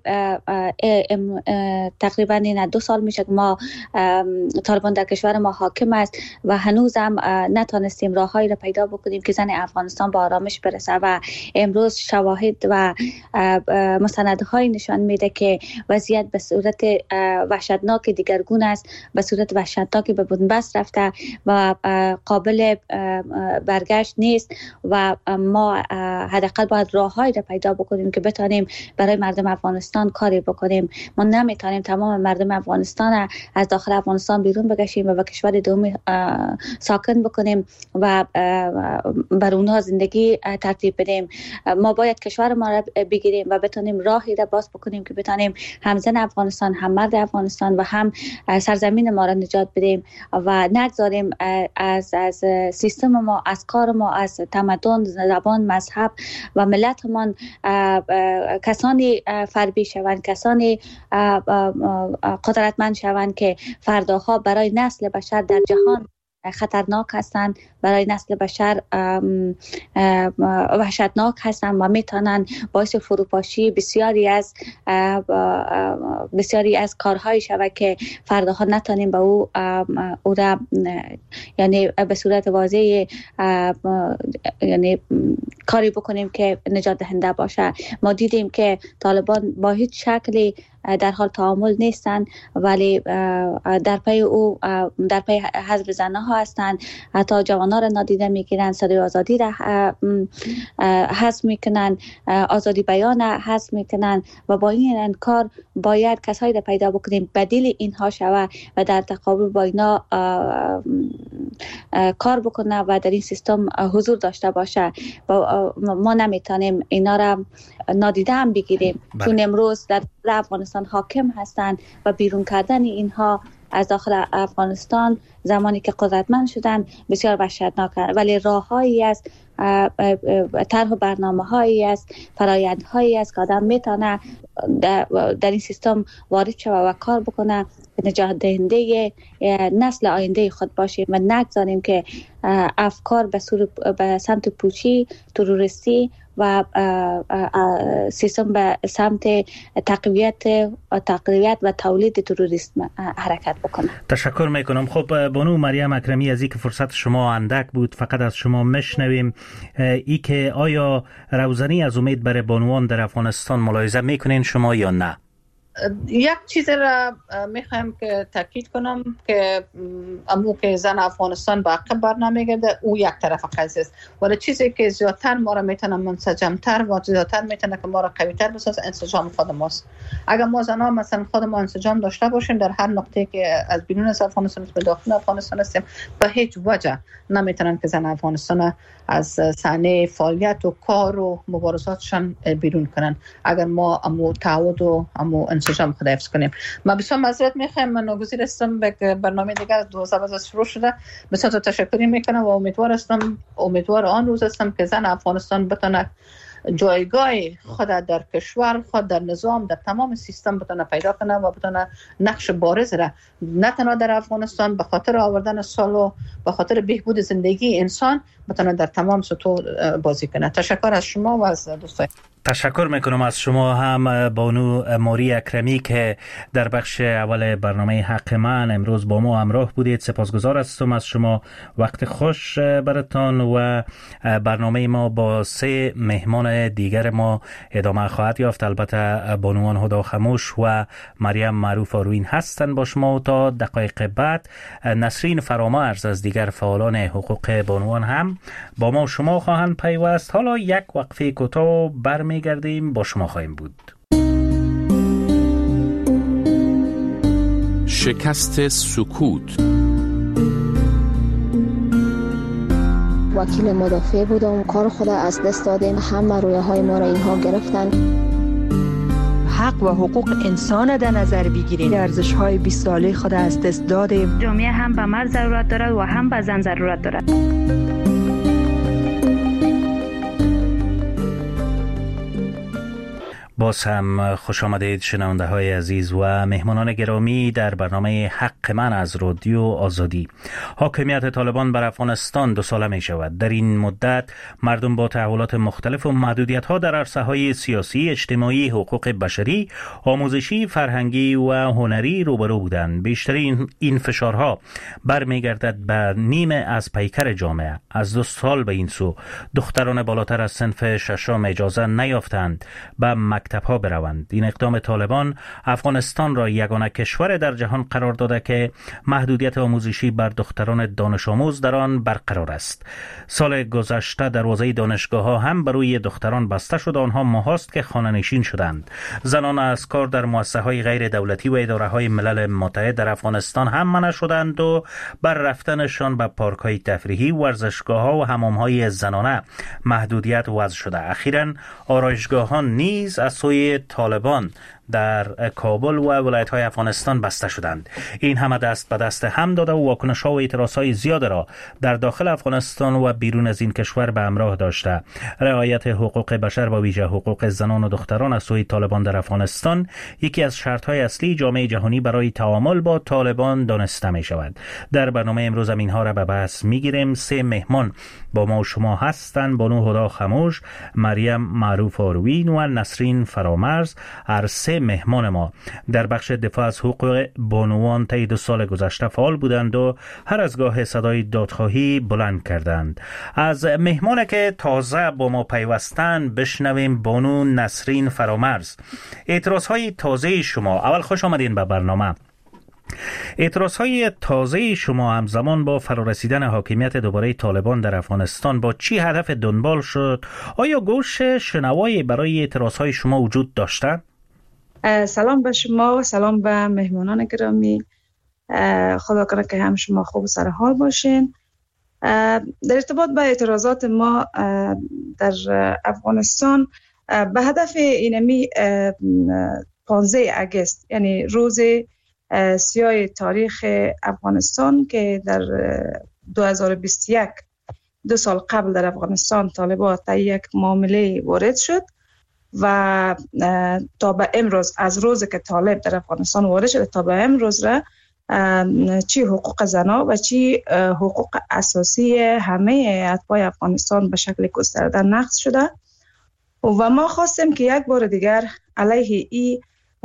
تقریبا این 2 سال میشه که ما طالبان در کشور ما حاکم است و هنوز هم نتونستیم راههایی را پیدا بکنیم که زن افغانستان با آرامش برسه و امروز شواهد و مستندهای نشان میده که وضعیت به صورت وحشتناک دیگرگون است، به صورت وحشتناک به بنبست رفته و قابل برگشت نیست و ما حداقل باید راههایی را پیدا بکنیم که بتونیم برای مردم افغانستان کاری بکنیم. ما نمیتونیم تمام مردم افغانستان از داخل افغانستان بیرون بکشیم و به کشور دومی ساکن بکنیم و بر اونها زندگی ترتیب بدیم. ما باید کشور ما را بگیریم و بتونیم راهی را باز بکنیم که بتونیم هم زن افغانستان، هم مرد افغانستان و هم سرزمین ما را نجات بدیم و نگذاریم از سیستم ما، از کار ما، از تمدن، زبان، مذهب و ملتمان کسانی فربی شوند، کسانی قدرتمند شوند که فرداها برای نسل بشر در جهان خطرناک هستند، برای نسل بشر وحشتناک هستند و میتونن باعث فروپاشی بسیاری از کارهای شود که فرداها نتونیم به او را یعنی به صورت واضح یعنی کاری بکنیم که نجات دهنده باشه. ما دیدیم که طالبان با هیچ شکلی در حال تعامل نیستند، ولی در پی حذف زنها هستند. حتی جوانان را نادیده میگیرند، صدای آزادی را حذف میکنند، آزادی بیان را حذف میکنند و با این کار باید کسایی را پیدا بکنیم بدیل اینها شود و در تقابل با اینا کار بکنه و در این سیستم حضور داشته باشه. ما نمیتونیم اینا را نادیده هم بگیریم چون امروز در افغانستان حاکم هستند و بیرون کردن اینها از داخل افغانستان زمانی که قدرتمند شدن بسیار وحشتناک است. ولی راههایی است، طرح و برنامه‌هایی است، فرآیندهایی است که آدم میتونه در این سیستم وارد شود و کار بکنه که نجات دهنده نسل آینده خود باشیم و نگذاریم که افکار به سمت پوچی، تروریستی و سیستم به سمت تقویت و تولید تروریسم حرکت بکنه. تشکر میکنم. خب بانو مریم اکرمی، از اینکه فرصت شما اندک بود فقط از شما مشنویم ای که آیا روزنی از امید برای بانوان در افغانستان ملاحظه میکنین شما یا نه؟ یک چیز را میخوایم که تاکید کنم که امو که زن افغانستان به عقب بر نمیگرده، او یک طرف قضیه است، ولی چیزی که زیادتر ما را میتونه منسجمتر و زیادتر میتونه که ما را قویتر بسازه انسجام خود ماست. اگر ما زنها مثلا خود ما انسجام داشته باشیم در هر نقطه که از بیرون از افغانستان به داخل افغانستان هستیم، به هیچ وجه نمیتونن که زن افغانستان از صحنه فعالیت و کار و مبارزاتشان بیرون کنن اگر ما امو تعهد و امو انسجام خود حفظ کنیم. من بسیار معذرت میخوام، من ناگزیر هستم به برنامه دیگر 2000 شروع شده. بسیار تشکر میکنم و امیدوار آن روز هستم که زن افغانستان بتونه جایگاه خود در کشور، خود در نظام، در تمام سیستم بتونه پیدا کنه و بتونه نقش بارز را نه تنها در افغانستان به خاطر آوردن سال و به خاطر بهبود زندگی انسان بتونه در تمام سطوح بازی کنه. تشکر از شما و از دوستان. تشکر میکنم از شما هم بانو ماری اکرمی که در بخش اول برنامه حق من امروز با ما همراه بودید. سپاسگزار هستم از شما. وقت خوش براتان و برنامه ما با 3 مهمان دیگر ما ادامه خواهد یافت. البته بانوان هدا خموش و مریم معروف آروین هستند با شما و تا دقایق بعد نسرین فرامرز از دیگر فعالان حقوق بانوان هم با ما و شما خواهند پیوست. حالا یک وقفه کوتاه برمی برمیگردیم با شما خواهیم بود. شکست سکوت. وکیل مدافع بودم، کار خود از دست دادیم، همه رویاهای ما را اینها گرفتن. حق و حقوق انسان در نظر بگیریم، ارزش‌های 20 ساله خود از دست دادیم. جامعه هم به مرد ضرورت دارد و هم به زن ضرورت دارد. باز هم خوش آمدید شنونده های عزیز و مهمانان گرامی در برنامه حق من از رادیو آزادی. حاکمیت طالبان بر افغانستان 2 ساله می شود. در این مدت مردم با تحولات مختلف و محدودیت ها در عرصه های سیاسی، اجتماعی، حقوق بشری، آموزشی، فرهنگی و هنری روبرو بودند. بیشترین این فشارها برمیگردد به نیمه از پیکر جامعه. از 2 سال به این سو دختران بالاتر از صنف ششم اجازه نیافتند به مکتب ها بروند. این اقدام طالبان افغانستان را یگانه کشور در جهان قرار داده که محدودیت آموزشی بر دختران دانش آموز در آن برقرار است. سال گذشته دروازه دانشگاه ها هم بروی دختران بسته شد. آنها ماهاست که خانه نشین شدند. زنان از کار در مؤسسه های غیر دولتی و اداره های ملل متحد در افغانستان هم منع شدند و بر رفتنشان به پارک های تفریحی، ورزشگاه ها و حمام های زنانه محدودیت وضع شده. اخیراً آرایشگاهان نیز از سوی طالبان در کابل و ولایت‌های افغانستان بسته شدند. این همه دست به دست هم داده و واکنش‌ها و اعتراض‌های زیاد را در داخل افغانستان و بیرون از این کشور به همراه داشته. رعایت حقوق بشر و ویژه حقوق زنان و دختران از سوی طالبان در افغانستان یکی از شرط‌های اصلی جامعه جهانی برای تعامل با طالبان دانسته می‌شود. در برنامه امروز اینها را به بحث می‌گیریم. 3 مهمان با ما و شما هستند: بانو هدا خموش، مریم معروف آروین و نسرین فرامرز. هر 3 مهمان ما در بخش دفاع از حقوق بانوان طی 2 سال گذشته فعال بودند و هر از گاه صدای دادخواهی بلند کردند. از مهمان که تازه با ما پیوستند بشنویم بانو نسرین فرامرز. اعتراضهای تازه شما، اول خوش آمدین به برنامه. اعتراضهای تازه شما همزمان با فرارسیدن حاکمیت دوباره طالبان در افغانستان با چی هدف دنبال شد؟ آیا گوش شنوایی برای اعتراضهای شما وجود داشته؟ سلام به شما، سلام به مهمانان گرامی. خدا کنه که هم شما خوب سر حال باشین. در ارتباط با اعتراضات ما در افغانستان به هدف اینمی 15 اگست، یعنی روز سیاه تاریخ افغانستان که در 2021 2 سال قبل در افغانستان طالبان تا یک معامله وارد شد و تا به امروز، از روز که طالب در افغانستان وارد شد تا به امروز را چی حقوق زنان و چی حقوق اساسی همه اتباع افغانستان به شکل گسترده نقض شده و ما خواستیم که یک بار دیگر علیه این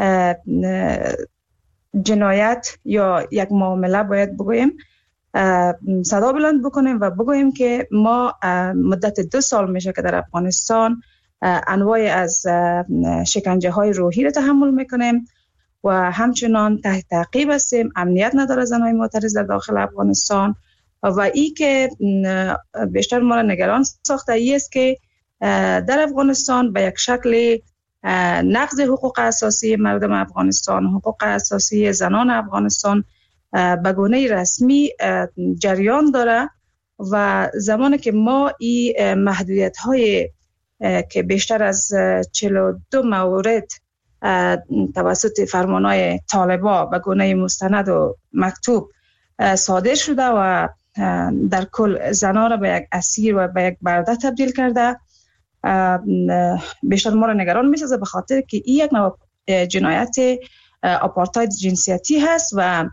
جنایت یا یک معامله باید بگوییم، صدا بلند بکنیم و بگوییم که ما مدت 2 سال میشه که در افغانستان انواع از شکنجه های روحی را تحمل میکنیم و همچنان تحت تعقیب هستیم. امنیت نداره زنهای معترض در داخل افغانستان و ای که بیشتر ما را نگران ساخته ای است که در افغانستان به یک شکل نقض حقوق اساسی مردم افغانستان، حقوق اساسی زنان افغانستان به گونه رسمی جریان داره و زمانی که ما این محدودیت های که بیشتر از 42 مورد توسط فرمانهای طالبان به گونه مستند و مکتوب صادر شده و در کل زنان را به یک اسیر و به یک برده تبدیل کرده، بیشتر ما را نگران می‌سازه به خاطر که این یک نوع جنایت آپارتاید جنسیتی هست و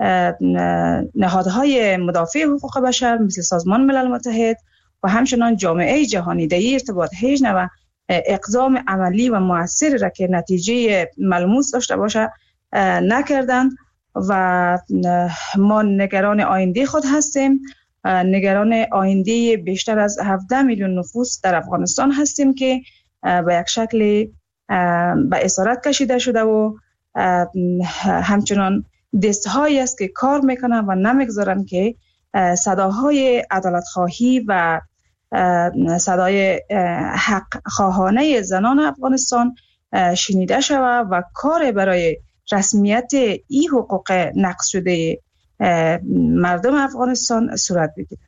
نهادهای مدافع حقوق بشر مثل سازمان ملل متحد و همچنان جامعه جهانی در این ارتباط هیچ نوع اقدام عملی و مؤثر را که نتیجه ملموس داشته باشه نکردند و ما نگران آینده خود هستیم، نگران آینده بیشتر از 17 میلیون نفوس در افغانستان هستیم که به یک شکل به اسارت کشیده شده و همچنان دستهایی است که کار میکنن و نمیگذارن که صداهای عدالت خواهی و صدای حق خواهانه زنان افغانستان شنیده شود و کار برای رسمیت این حقوق نقض شده مردم افغانستان صورت بگیرد.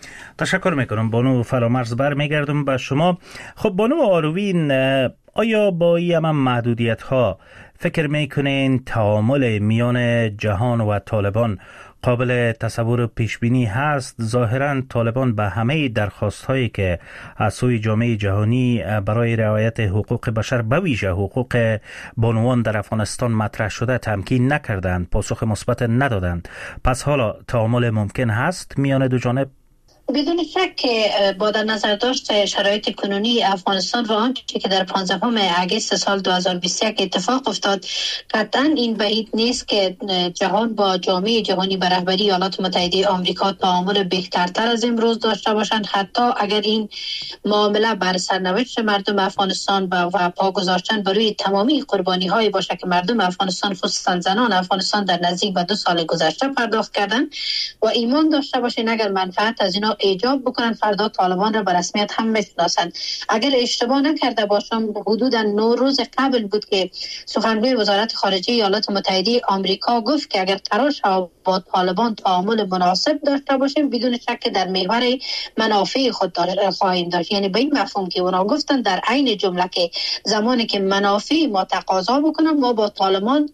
تشکر میکنم بانو فرامرز. برمیگردم به شما. خب بانو آروین، آیا با این محدودیت ها فکر میکنین تعامل میان جهان و طالبان قابل تصور پیش بینی هست؟ ظاهرا طالبان به همه درخواست هایی که از سوی جامعه جهانی برای رعایت حقوق بشر به ویژه حقوق بانوان در افغانستان مطرح شده تمکین نکردند، پاسخ مثبت ندادند. پس حالا تعامل ممکن هست میان دو جانب؟ بدون شک که با در نظر داشت شرایط کنونی افغانستان و آنچه که در 15 اگست سال 2021 اتفاق افتاد، قطعا این بعید نیست که جهان با جامعه جهانی به رهبری ایالات متحده آمریکا تعامل بهترتر از امروز داشته باشند، حتی اگر این معامله بر سرنوشت مردم افغانستان و پا گذاشتن بر روی تمامی قربانی های باشه که مردم افغانستان خصوصا زنان افغانستان در نزدیک به 2 سال گذشته پرداخت کردن و ایمان داشته باشین اگر منفعت از اینا ایجاب بکنن فردا طالبان را به رسمیت هم میشناسند. اگر اشتباه نکرده باشم حدودا 9 روز قبل بود که سخنگوی وزارت خارجه ایالات متحده آمریکا گفت که اگر قرار شود با طالبان تعامل مناسب داشته باشیم بدون شک در محور منافع خود خواهیم داشت. یعنی به این مفهوم که اونا گفتن در عین جمله که زمانی که منافع ما تقاضا بکنن ما با طالبان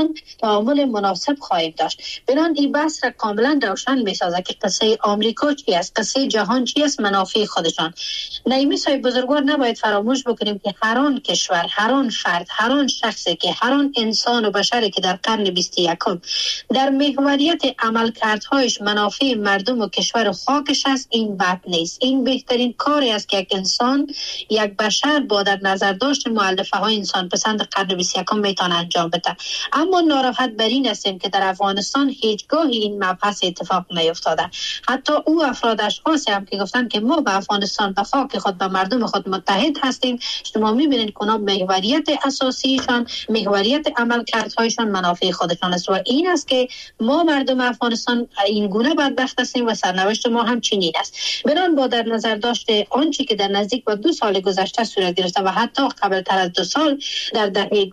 تعامل مناسب خواهیم داشت. بنابراین این بحث را کاملا روشن میسازه که قصه آمریکا چی است، قصه جهان چی است، منافع خودشان. نایمی صاحب بزرگوار نباید فراموش بکنیم که هر آن کشور، هر آن فرد، هر آن شخصی که هر آن انسان و بشری که در قرن 21 در محوریت عملکردهایش منافع مردم و کشور و خاکش است، این بد نیست. این بهترین کاری است که یک انسان، یک بشر با در نظر داشت مؤلفه های انسان پسند قرن 21 میتونه انجام بده. اما ناراحت بر این هستیم که در افغانستان هیچگاه این مبحث اتفاق نیفتاده. حتی او افراد اشخاصی هم که گفتن که ما به افغانستان به خاک خود به مردم خود متحد هستیم، شما میبینید که اونا محوریت اساسیشان، محوریت عملکردهایشان منافع خودشان است و این است که ما مردم افغانستان این گونه بدبخت هستیم و سرنوشت ما هم چنین است. بنابراین با در نظر داشته آنچه که در نزدیک به 2 سال گذشته صورت گرفته و حتی قبل تر از 2 سال در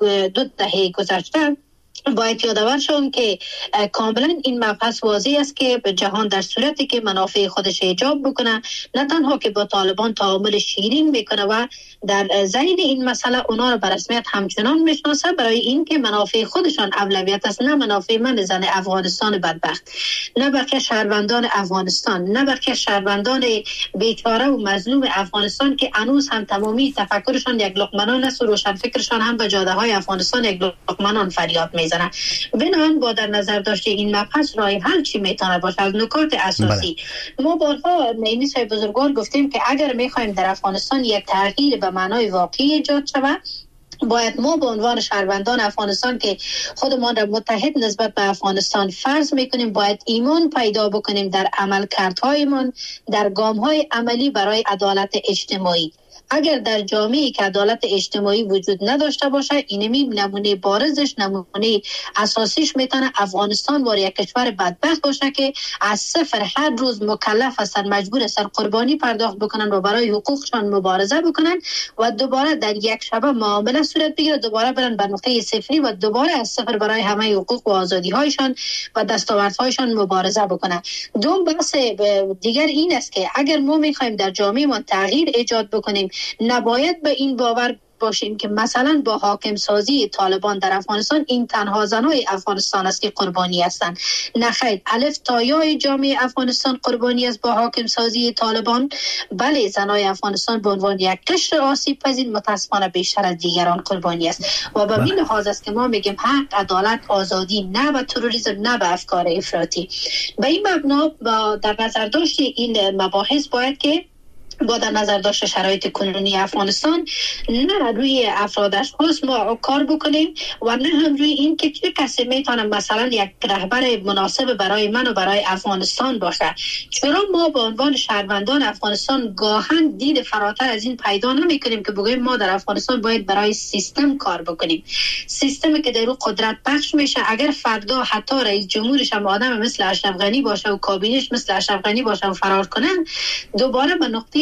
2 دهه گذشته، باید یادآور شوم که کاملا این مبحث واضح است که به جهان در صورتی که منافع خودش ایجاب بکنه نه تنها که با طالبان تعامل شیرین میکنه و در ضمن این مسئله اونا رو به رسمیت همچنان میشناسه برای اینکه منافع خودشان اولویت است، نه منافع من زن افغانستان بدبخت، نه بقیه شهروندان افغانستان، نه بقیه شهروندان بیچاره و مظلوم افغانستان که هنوز هم تمامی تفکرشان یک لقمنان است و روشن فکرشان هم به جاده های افغانستان یک لقمنان فریاد میزنه. بنابراین با در نظر داشته این مبحث راه حل چی میتونه باشه از نکات اساسی ما بارها نایمی صاحب بزرگوار گفتیم که اگر میخوایم در افغانستان یک تغییر به معنای واقعی ایجاد شود، باید ما به عنوان شهروندان افغانستان که خودمان را متحد نسبت به افغانستان فرض میکنیم باید ایمان پیدا بکنیم در عملکردهایمان، در گام‌های عملی برای عدالت اجتماعی. اگر در جامعه‌ای که عدالت اجتماعی وجود نداشته باشه، اینمی نمونه بارزش، نمونه اساسیش میتونه افغانستان وار یک کشور بدبخت باشه که از صفر هر روز مکلف هستن، مجبور هستن قربانی پرداخت بکنن و برای حقوقشان مبارزه بکنن و دوباره در یک شبه معامله صورت بگیره، دوباره برن به نقطه صفری و دوباره از صفر برای همه حقوق و آزادی هایشان و دستاوردهایشان مبارزه بکنن. دوم بحث دیگر این است که اگر ما میخوایم در جامعه ما تغییر ایجاد بکنیم، نباید به این باور باشیم که مثلا با حاکم سازی طالبان در افغانستان این تنها زنای افغانستان است که قربانی هستند. نه خیر، الف تا یای جامعه افغانستان قربانی است با حاکم سازی طالبان. بله، زنای افغانستان به عنوان یک قشر آسیب پذیر متاسفانه بیشتر از دیگران قربانی است و به این لحاظ است که ما میگیم حق، عدالت، آزادی، نه به تروریسم، نه به افکار افراطی. به این مبنا در نظر داشت این مباحث باید که با در نظر داشته شرایط کنونی افغانستان نه روی افراد اشخاص ما کار بکنیم و نه هم روی این که چه کسی میتونه مثلا یک رهبر مناسب برای من و برای افغانستان باشه. چرا ما به عنوان شهروندان افغانستان گاهن دید فراتر از این پیدا نمی کنیم که بگوییم ما در افغانستان باید برای سیستم کار بکنیم، سیستمی که در رو قدرت بخش میشه. اگر فردا حتی رئیس جمهورش هم آدم مثل اشرف غنی باشه و کابینش مثل اشرف غنی باشه و فرار کنن، دوباره به نقطه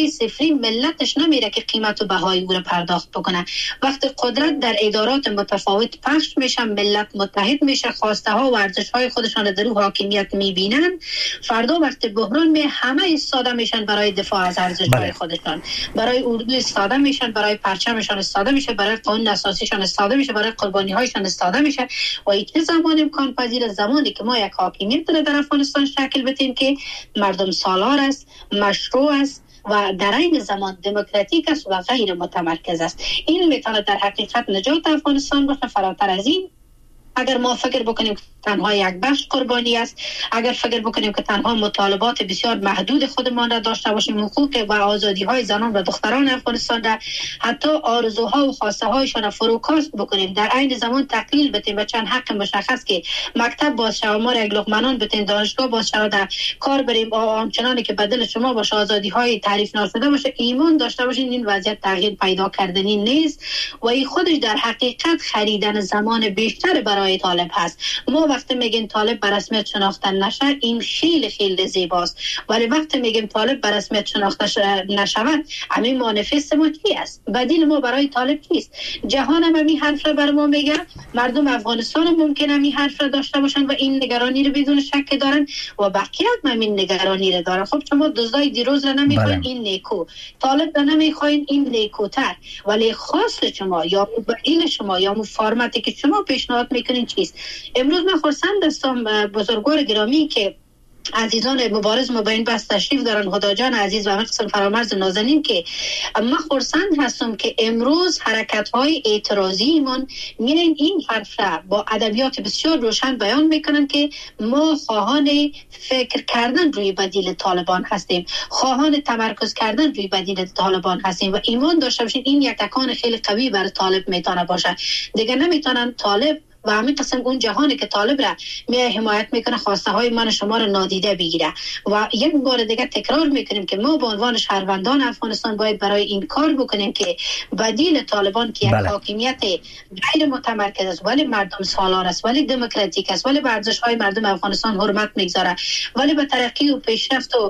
درجه صفری ملتش نمیره که قیمت و بهای او را پرداخت بکنه. وقتی قدرت در ادارات متفاوت پخش میشه، ملت متحد میشه، خواسته ها و ارزش های خودشان در او حاکمیت میبینن، فردا وقتی بحران می همه ایستاده میشن برای دفاع از ارزش های خودشان، برای اردو ایستاده میشن، برای پرچمشان ایستاده میشه، برای قانون اساسیشان ایستاده میشه، برای قربانی هایشان ایستاده میشه. و این زمان امکان پذیر زمانی که ما یک حاکمیت در افغانستان شکل بدیم که مردم سالار است، مشروع است و در این زمان دموکراتیک است و غیر متمرکز است. این میتونه در حقیقت نجات افغانستان باشه. فراتر از این اگر ما فکر بکنیم که تنها یک بخش قربانی است، اگر فکر بکنیم که تنها مطالبات بسیار محدود خودمان را داشته باشیم، حقوق و آزادی های زنان و دختران افغانستان را، حتی آرزوها و خواسته هایشان را فروکاست بکنیم، در عین زمان تقلیل بدیم به چند حق مشخص که مکتب باز شود، ما را یک لقمنان بدین، دانشگاه باز شود، در کار بریم آنچنانی که بدل شما باشه، آزادی های تعریف نشده باشه، ایمان داشته باشین، این وضعیت تغییر پیدا کردنی نیست و این خودش در حقیقت خریدن زمان بیشتر برای طالب هست. ما وقتی میگیم طالب به رسمیت شناخته نشه، این خیلی زیباست، ولی وقتی میگیم طالب به رسمیت شناخته نشود، همین مانیفست ما چی است؟ بدیل ما برای طالب چیست؟ جهان هم این حرف را بر ما میگه، مردم افغانستان هم ممکنه این حرف را داشته باشن و این نگرانی رو بدون شک دارن و بقیه هم این نگرانی رو دارن. خب شما دزدای دیروز را نمیخواین، این نیکو، طالب را نمیخواین، این نیکوتر، ولی خواست شما یا بدیل شما یا فرمتی که شما پیشنهاد میکنین چیست؟ امروز من خرسند هستم بزرگوار گرامی که عزیزان مبارز مبین بس تشریف دارن، خدا جان عزیز و همه قسم فرامرز نازنین، که من خرسند هستم که امروز حرکت های اعتراضی من میرن این حرف را با ادبیات بسیار روشن بیان میکنن که ما خواهان فکر کردن روی بدیل طالبان هستیم، خواهان تمرکز کردن روی بدیل طالبان هستیم و ایمان داشته باشین این یک تکان خیلی قوی برای طالب میتونه باشه. دیگه نمیتونن طالب و همین قسم اون جهانی که طالب را میای حمایت میکنه خواسته های من شما را نادیده بگیره. و یک بار دیگه تکرار میکنیم که ما به عنوان شهروندان افغانستان باید برای این کار بکنیم که بدیل طالبان که یک حاکمیت غیر متمرکز است ولی مردم سالار است، ولی دموکراتیک است، ولی به ارزش های مردم افغانستان حرمت میگذاره، ولی به ترقی و پیشرفت و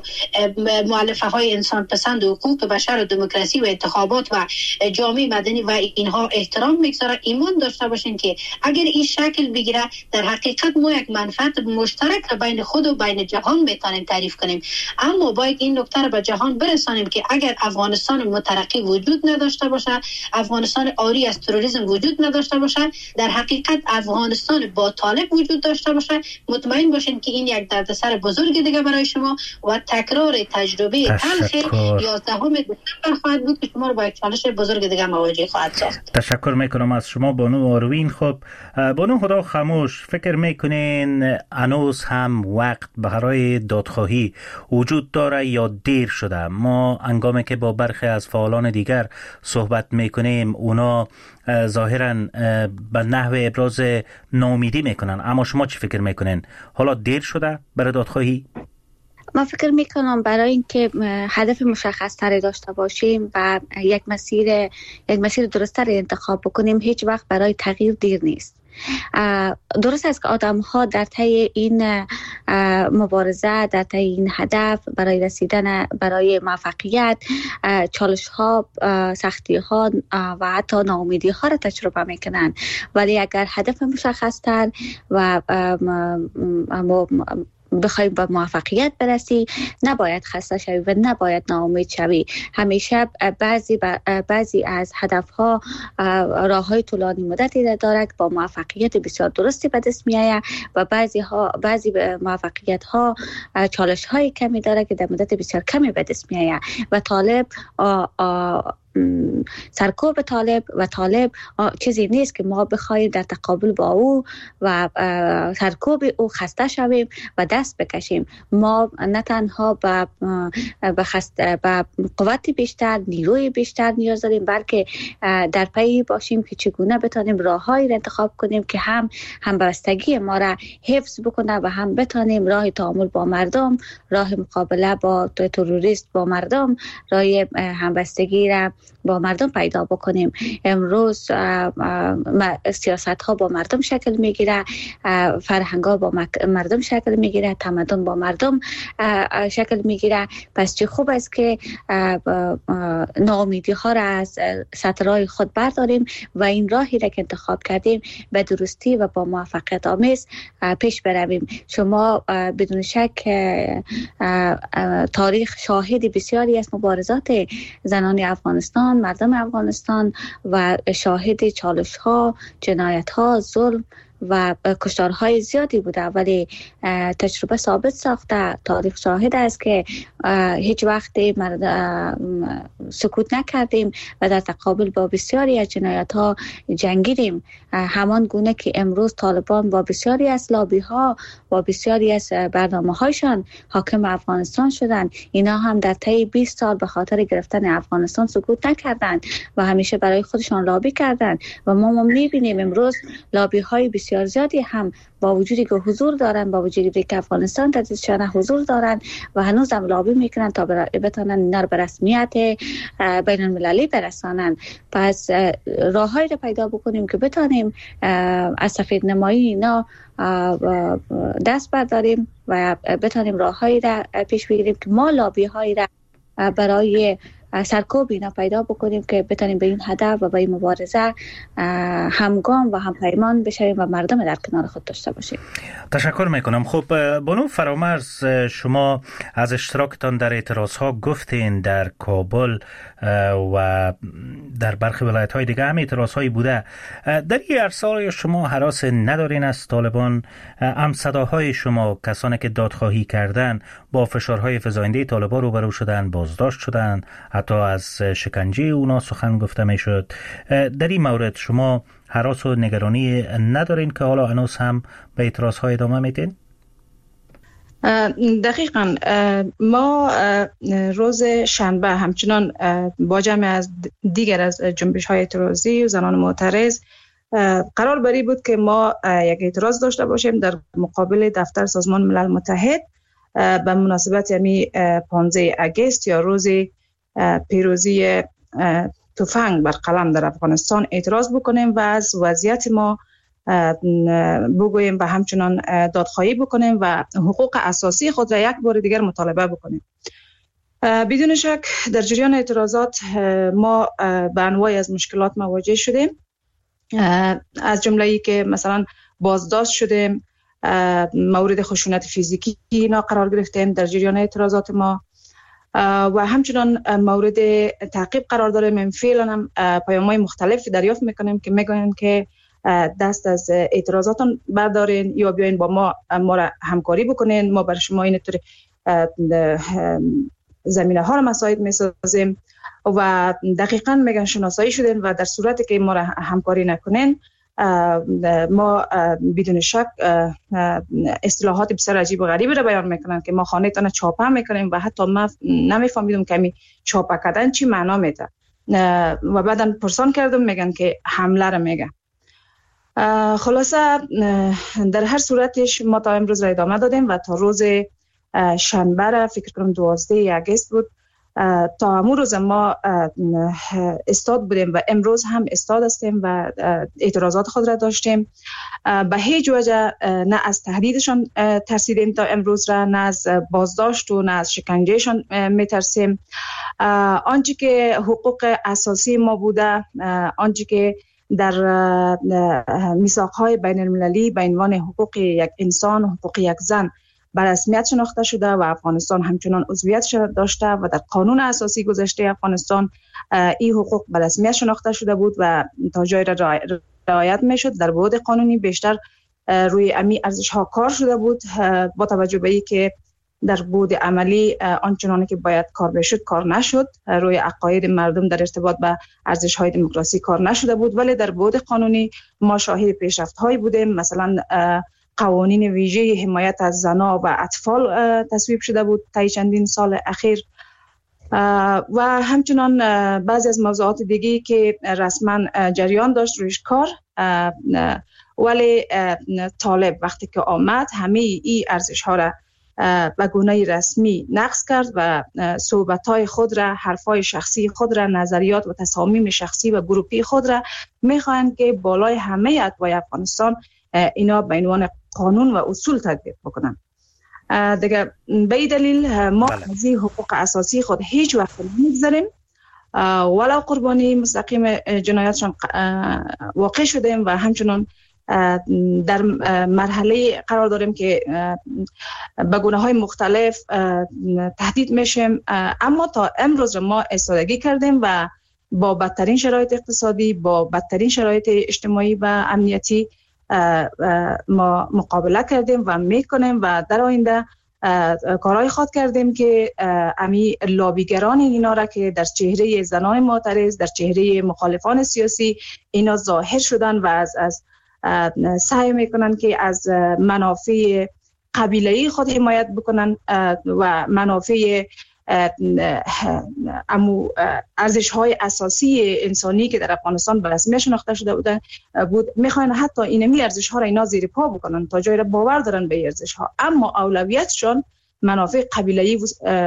مؤلفه های انسان پسند و حقوق بشر و دموکراسی و انتخابات و جامعه مدنی و اینها احترام میگذاره. ایمان داشته باشین که اگر این شکل بگیره در حقیقت ما یک منفعت مشترک را بین خود و بین جهان میتونیم تعریف کنیم. اما باید این نکته را به جهان برسانیم که اگر افغانستان مترقی وجود نداشته باشه، افغانستان عاری از تروریسم وجود نداشته باشه، در حقیقت افغانستان با طالب وجود داشته باشه، مطمئن باشین که این یک دردسر بزرگ دیگه برای شما و تکرار تجربه تلخ 11 دسامبر خواهد بود که شما رو با یک چالش بزرگ دیگه مواجه خواهد ساخت. تشکر میکنم از شما بانو آروین. خب بانو خدا خاموش، فکر میکنین هنوز هم وقت برای دادخواهی وجود داره یا دیر شده؟ ما هنگامی که با برخی از فعالان دیگر صحبت میکنیم اونا ظاهرا به نحو ابراز ناامیدی میکنن، اما شما چی فکر میکنین؟ حالا دیر شده برای دادخواهی؟ من فکر میکنم برای اینکه هدف مشخص تری داشته باشیم و یک مسیر درست تری انتخاب بکنیم، هیچ وقت برای تغییر دیر نیست. درست است که آدم ها در طی این مبارزه، در طی این هدف برای رسیدن برای موفقیت چالش ها، سختی ها و حتی ناامیدی ها را تجربه میکنن، ولی اگر هدف مشخص تر و بخوایم به موفقیت برسی، نباید خسته شوی و نباید ناامید شوی. همیشه بعضی از هدفها راههای طولانی مدتی دارد با موفقیت بسیار درستی به دست میآید و بعضی موفقیت ها چالش های کمی دارد که در مدت بسیار کمی به دست میآید و طالب سرکوب طالب چیزی نیست که ما بخوایم در تقابل با او و سرکوب او خسته شویم و دست بکشیم. ما نه تنها به قوت بیشتر، نیروی بیشتر نیاز داریم، بلکه در پی باشیم که چگونه بتانیم راههایی را انتخاب کنیم که هم همبستگی ما را حفظ بکنه و هم بتانیم راه تعامل با مردم، راه مقابله با تروریست با مردم، راه همبستگی را با مردم پیدا بکنیم. امروز سیاست ها با مردم شکل میگیره، فرهنگ ها با مردم شکل میگیره، تمدن با مردم شکل میگیره. پس چه خوب است که ناامیدی ها را از سطرهای خود برداریم و این راهی را که انتخاب کردیم به درستی و با موفقیت آمیز پیش برویم. شما بدون شک تاریخ شاهد بسیاری از مبارزات زنان افغانستان، مردم افغانستان و شاهد چالش ها، جنایت ها، ظلم و کشتارهای زیادی بوده، ولی تجربه ثابت ساخته، تاریخ شاهد است که هیچ وقت سکوت نکردیم و در تقابل با بسیاری از جنایت ها جنگیدیم. همان گونه که امروز طالبان با بسیاری از لابی ها و بسیاری از برنامه هایشان حاکم افغانستان شدند، اینا هم در طی 20 سال به خاطر گرفتن افغانستان سکوت نکردند و همیشه برای خودشان لابی کردند و ما میبینیم امروز لابی های بسیار زیادی هم با وجودی که حضور دارن، با وجودی که افغانستان در دستشان حضور دارن و هنوز هم لابی میکنن تا بتونن اینا رو به رسمیت بین المللی برسانن. پس راههایی رو پیدا بکنیم که بتونیم از سفید نمایی اینا دست برداریم و بتونیم راههایی را پیش بگیریم که ما لابی هایی را برای سرکوب اینا پیدا بکنیم که بتونیم به این هدف و به این مبارزه همگام و همپیمان بشویم و مردم در کنار خود داشته باشیم. تشکر میکنم. خب بانو فرامرز، شما از اشتراکتان در اعتراض ها گفتین در کابل و در برخی ولایت های دیگه هم اعتراض هایی بوده. در این عرصه شما هراس ندارین از طالبان؟ هم صداهای شما کسانی که دادخواهی کردن با فشارهای فزاینده طالبان روبرو شدن، بازداشت شدن، حتی از شکنجه اونا سخن گفته میشد. در این مورد شما هراس و نگرانی ندارین که حالا هنوز هم به اعتراض های ادامه میدین؟ دقیقاً ما روز شنبه همچنان با جمع از دیگر از جنبش های اعتراضی و زنان معترض قرار بری بود که ما یک اعتراض داشته باشیم در مقابل دفتر سازمان ملل متحد به مناسبت 15 اگست یا روز پیروزی تفنگ بر قلم در افغانستان اعتراض بکنیم و از وضعیت ما بگوییم و همچنان دادخواهی بکنیم و حقوق اساسی خود را یک بار دیگر مطالبه بکنیم. بدون شک در جریان اعتراضات ما به انواع از مشکلات مواجه شدیم، از جمله‌ای که مثلا بازداشت شدیم، مورد خشونت فیزیکی اینا قرار گرفتیم در جریان اعتراضات ما و همچنان مورد تعقیب قرار داریم. فعلا هم پیام‌های مختلف دریافت میکنیم که میگوین که دست از اعتراضاتون بردارین یا بیاین با ما را همکاری بکنین، ما برای شما اینطور زمینه ها را مساعد میسازیم و دقیقاً میگن شناسایی شدین و در صورتی که ما را همکاری نکنین ما بدون شک اصطلاحات بسیار عجیب و غریبی را بیان میکنن که ما خانه تان چاپه میکنیم و حتی ما نمیفهمیدم که می چاپه کردن چی معنا میده و بعداً پرسان کردم میگن که حمله را میگن. خلاصه در هر صورتش ما تا امروز را ادامه دادیم و تا روز شنبه را فکر کنم 12 اگست بود تا امروز روز ما استاد بودیم و امروز هم استاد هستیم و اعتراضات خود را داشتیم. به هیچ وجه نه از تهدیدشان ترسیدیم تا امروز را، نه از بازداشت و نه از شکنجهشان میترسیم. آنچه که حقوق اساسی ما بوده، آنچه که در میثاق‌های بین المللی به عنوان حقوق یک انسان، حقوق یک زن به رسمیت شناخته شده و افغانستان همچنان عضویت داشته و در قانون اساسی گذشته افغانستان این حقوق به رسمیت شناخته شده بود و تا جای رعایت میشد. در بعد قانونی بیشتر روی امی ارزش ها کار شده بود با توجه به اینکه در بعد عملی آنچنانی که باید کار بشد کار نشد، روی عقاید مردم در ارتباط به ارزش های دموکراسی کار نشده بود، ولی در بعد قانونی ما شاهد پیشرفت هایی بودیم. مثلا قوانین ویژه حمایت از زنان و اطفال تصویب شده بود طی چندین سال اخیر و همچنان بعضی از موضوعات دیگه که رسما جریان داشت رویش کار، ولی طالب وقتی که آمد همه این ارزش ها را به گونه رسمی نقض کرد و صحبت‌های خود را، حرف‌های شخصی خود را، نظریات و تصامیم شخصی و گروپی خود را می‌خواهند که بالای همه اتباع افغانستان اینا به عنوان قانون و اصول تطبیق بکنند. دیگه به این دلیل ما از این حقوق اساسی خود هیچ وقت نمی‌گذاریم، ولو قربانی مستقیم جنایاتشان واقع شدیم و همچنان در مرحله قرار داریم که به گونه‌های مختلف تهدید میشیم، اما تا امروز ما ایستادگی کردیم و با بدترین شرایط اقتصادی، با بدترین شرایط اجتماعی و امنیتی ما مقابله کردیم و میکنیم و در آینده کارهای خود کردیم که امی لابیگران اینا را که در چهره زنان معترض، در چهره مخالفان سیاسی اینا ظاهر شدن و از سعی میکنن که از منافع قبیله‌ای خود حمایت بکنن و منافع ارزش‌های اساسی انسانی که در افغانستان به رسمیت شناخته شده بود میخواین حتی اینمی ارزش‌ها را اینا زیر پا بکنن تا جایی را باور دارن به ارزش‌ها، اما اولویتشون منافع قبیله‌ای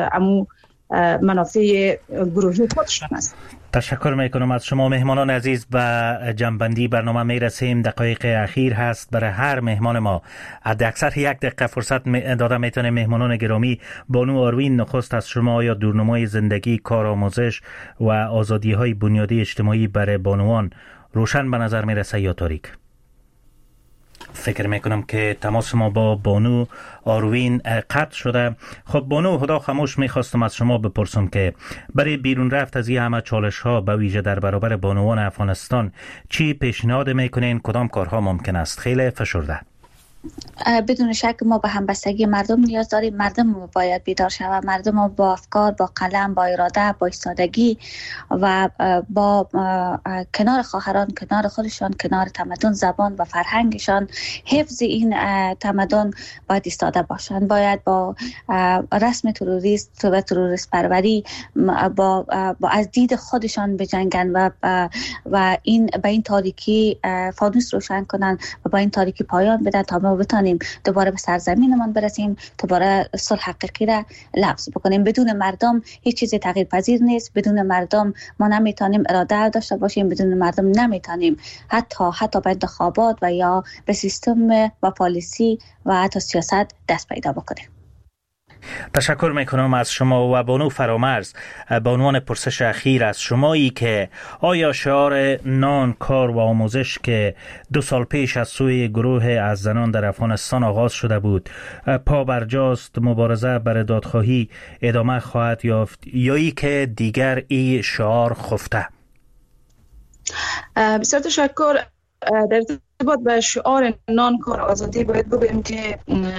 منافع گروهی خودشان است. تشکر میکنم از شما مهمانان عزیز. به جنبندی برنامه میرسیم. دقایق اخیر هست برای هر مهمان ما. حد اکثر 1 دقیقه فرصت داده میتونه. مهمانان گرامی، بانو آروین، نخست از شما آیا دورنمای زندگی، کار، آموزش و آزادی های بنیادی اجتماعی برای بانوان روشن به نظر میرسه یا تاریک؟ فکر میکنم که تماس ما با بانو آروین قطع شده. خب بانو، خدا خاموش میخواستم از شما بپرسم که برای بیرون رفت از این همه چالش ها به ویژه در برابر بانوان افغانستان چی پیشنهاد میکنین؟ کدام کارها ممکن است؟ خیلی فشرده. بدون شک ما به همبستگی مردم نیاز داریم. مردم باید بیدار شود. مردم با افکار، با قلم، با اراده، با ایستادگی و با کنار خواهران، کنار خودشان، کنار تمدن، زبان و فرهنگشان، حفظ این تمدن باید ایستاده باشند. باید با رسم تروریست و تروریست پروری با از دید خودشان بجنگن و این به این تاریکی فانوس روشن کنن و با این تاریکی پایان بدن تا ما بتانیم دوباره به سرزمینمان برسیم، دوباره صلح حقیقی را لمس بکنیم. بدون مردم هیچ چیزی تغییر پذیر نیست. بدون مردم ما نمیتونیم اراده داشته باشیم. بدون مردم نمیتونیم حتی به انتخابات و یا به سیستم و پالیسی و حتی سیاست دست پیدا بکنیم. تشکر میکنم از شما. و بانو فرامرز، به عنوان پرسش اخیر از شمایی که آیا شعار نان، کار و آموزش که 2 سال پیش از سوی گروه از زنان در افغانستان آغاز شده بود پا برجاست، مبارزه برای دادخواهی ادامه خواهد یافت یا ای که دیگر این شعار خفته؟ بسیار تشکر. در ارتباط به شعار نان، کار، آزادی باید بگویم که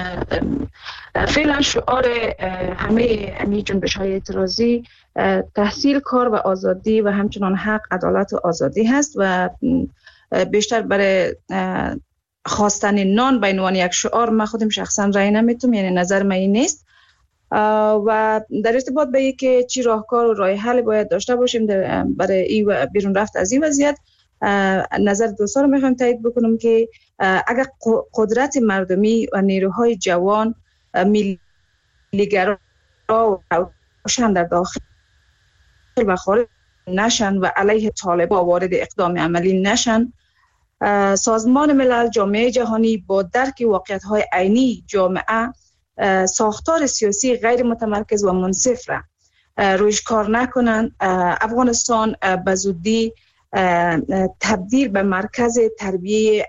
فعلا شعار همه جنبش‌های اعتراضی تحصیل، کار و آزادی و همچنان حق، عدالت و آزادی هست و بیشتر برای خواستن نان به عنوان یک شعار من خودم شخصا رأی نمیتونم، یعنی نظر من این نیست. و در ارتباط به اینکه چی راهکار و راه حل باید داشته باشیم برای این بیرون رفت از این وضعیت، نظر دوستان رو میخوام تایید بکنم که اگر قدرت مردمی و نیروهای جوان، ملیگرا و روشن در داخل و خارج نشن و علیه طالبان وارد اقدام عملی نشن، سازمان ملل، جامعه جهانی با درک واقعیت‌های عینی جامعه ساختار سیاسی غیر متمرکز و منصف را رویش کار نکنن، افغانستان به زودی تبدیل به مرکز تربیه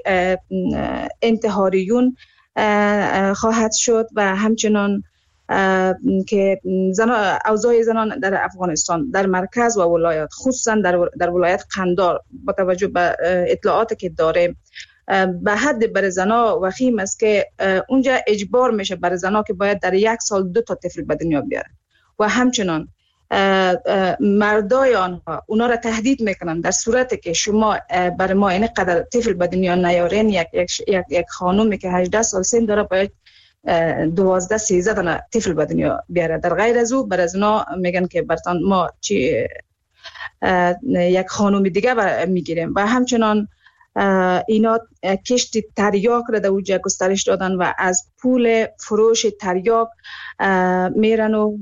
انتحاریون خواهد شد و همچنان که اوضاع زنان در افغانستان در مرکز و ولایات، خصوصا در ولایت قندار با توجه به اطلاعاتی که داریم به حد برای زنا وخیم است که اونجا اجبار میشه برای زنا که باید در 1 سال 2 تا طفل به دنیا بیارن و همچنان مردای آنها اونا را تهدید میکنن در صورتی که شما برای ما این قدر طفل به دنیا نیارین، یک خانومی که 18 سال سن داره باید 12-13 دانه طفل به دنیا بیاره. در غیر از او برای اونا میگن که برتان ما یک خانوم دیگه میگیریم و همچنان اینا کشت تریاک را در اوجه گسترش دادن و از پول فروش تریاک میرن و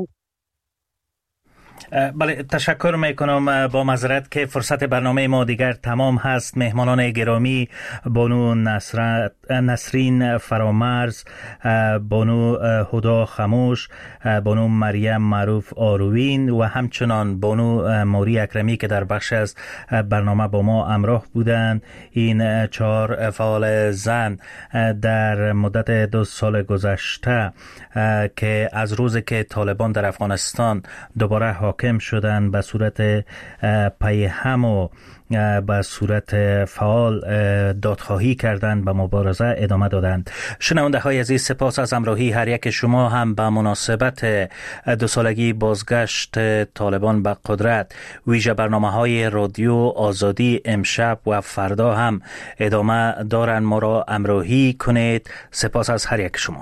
بله، تشکر میکنم. با معذرت که فرصت برنامه ما دیگر تمام هست. مهمانان گرامی بانو نسرین فرامرز، بانو هدا خموش، بانو مریم معروف آروین و همچنان بانو موری اکرمی که در بخش از برنامه با ما همراه بودند. این 4 فعال زن در مدت 2 سال گذشته که از روزی که طالبان در افغانستان دوباره حاکم شدن به صورت پیهم و به صورت فعال دادخواهی کردند، به مبارزه ادامه دادند. شنونده های عزیز، سپاس از همراهی هر یک شما. هم به مناسبت 2 سالگی بازگشت طالبان به قدرت، ویژه برنامه های رادیو آزادی امشب و فردا هم ادامه دارند. ما را همراهی کنید. سپاس از هر یک شما.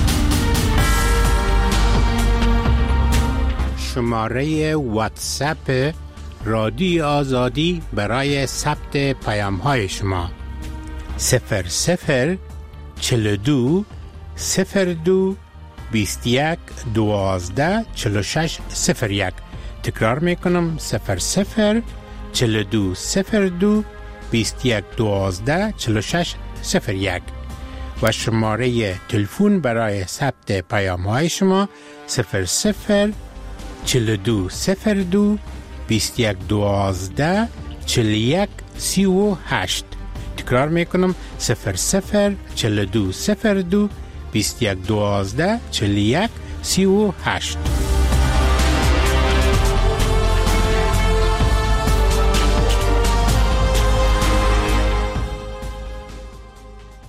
شماره واتساپ رادیو آزادی برای ثبت پیام‌های شما 00 42 02 21 12 46 01. تکرار میکنم 00 42 02 21 12 46 01 و شماره تلفن برای ثبت پیام‌های شما 00 42 02 21 12 41 38. تکرار میکنم 00 42 02 21 12 41 38.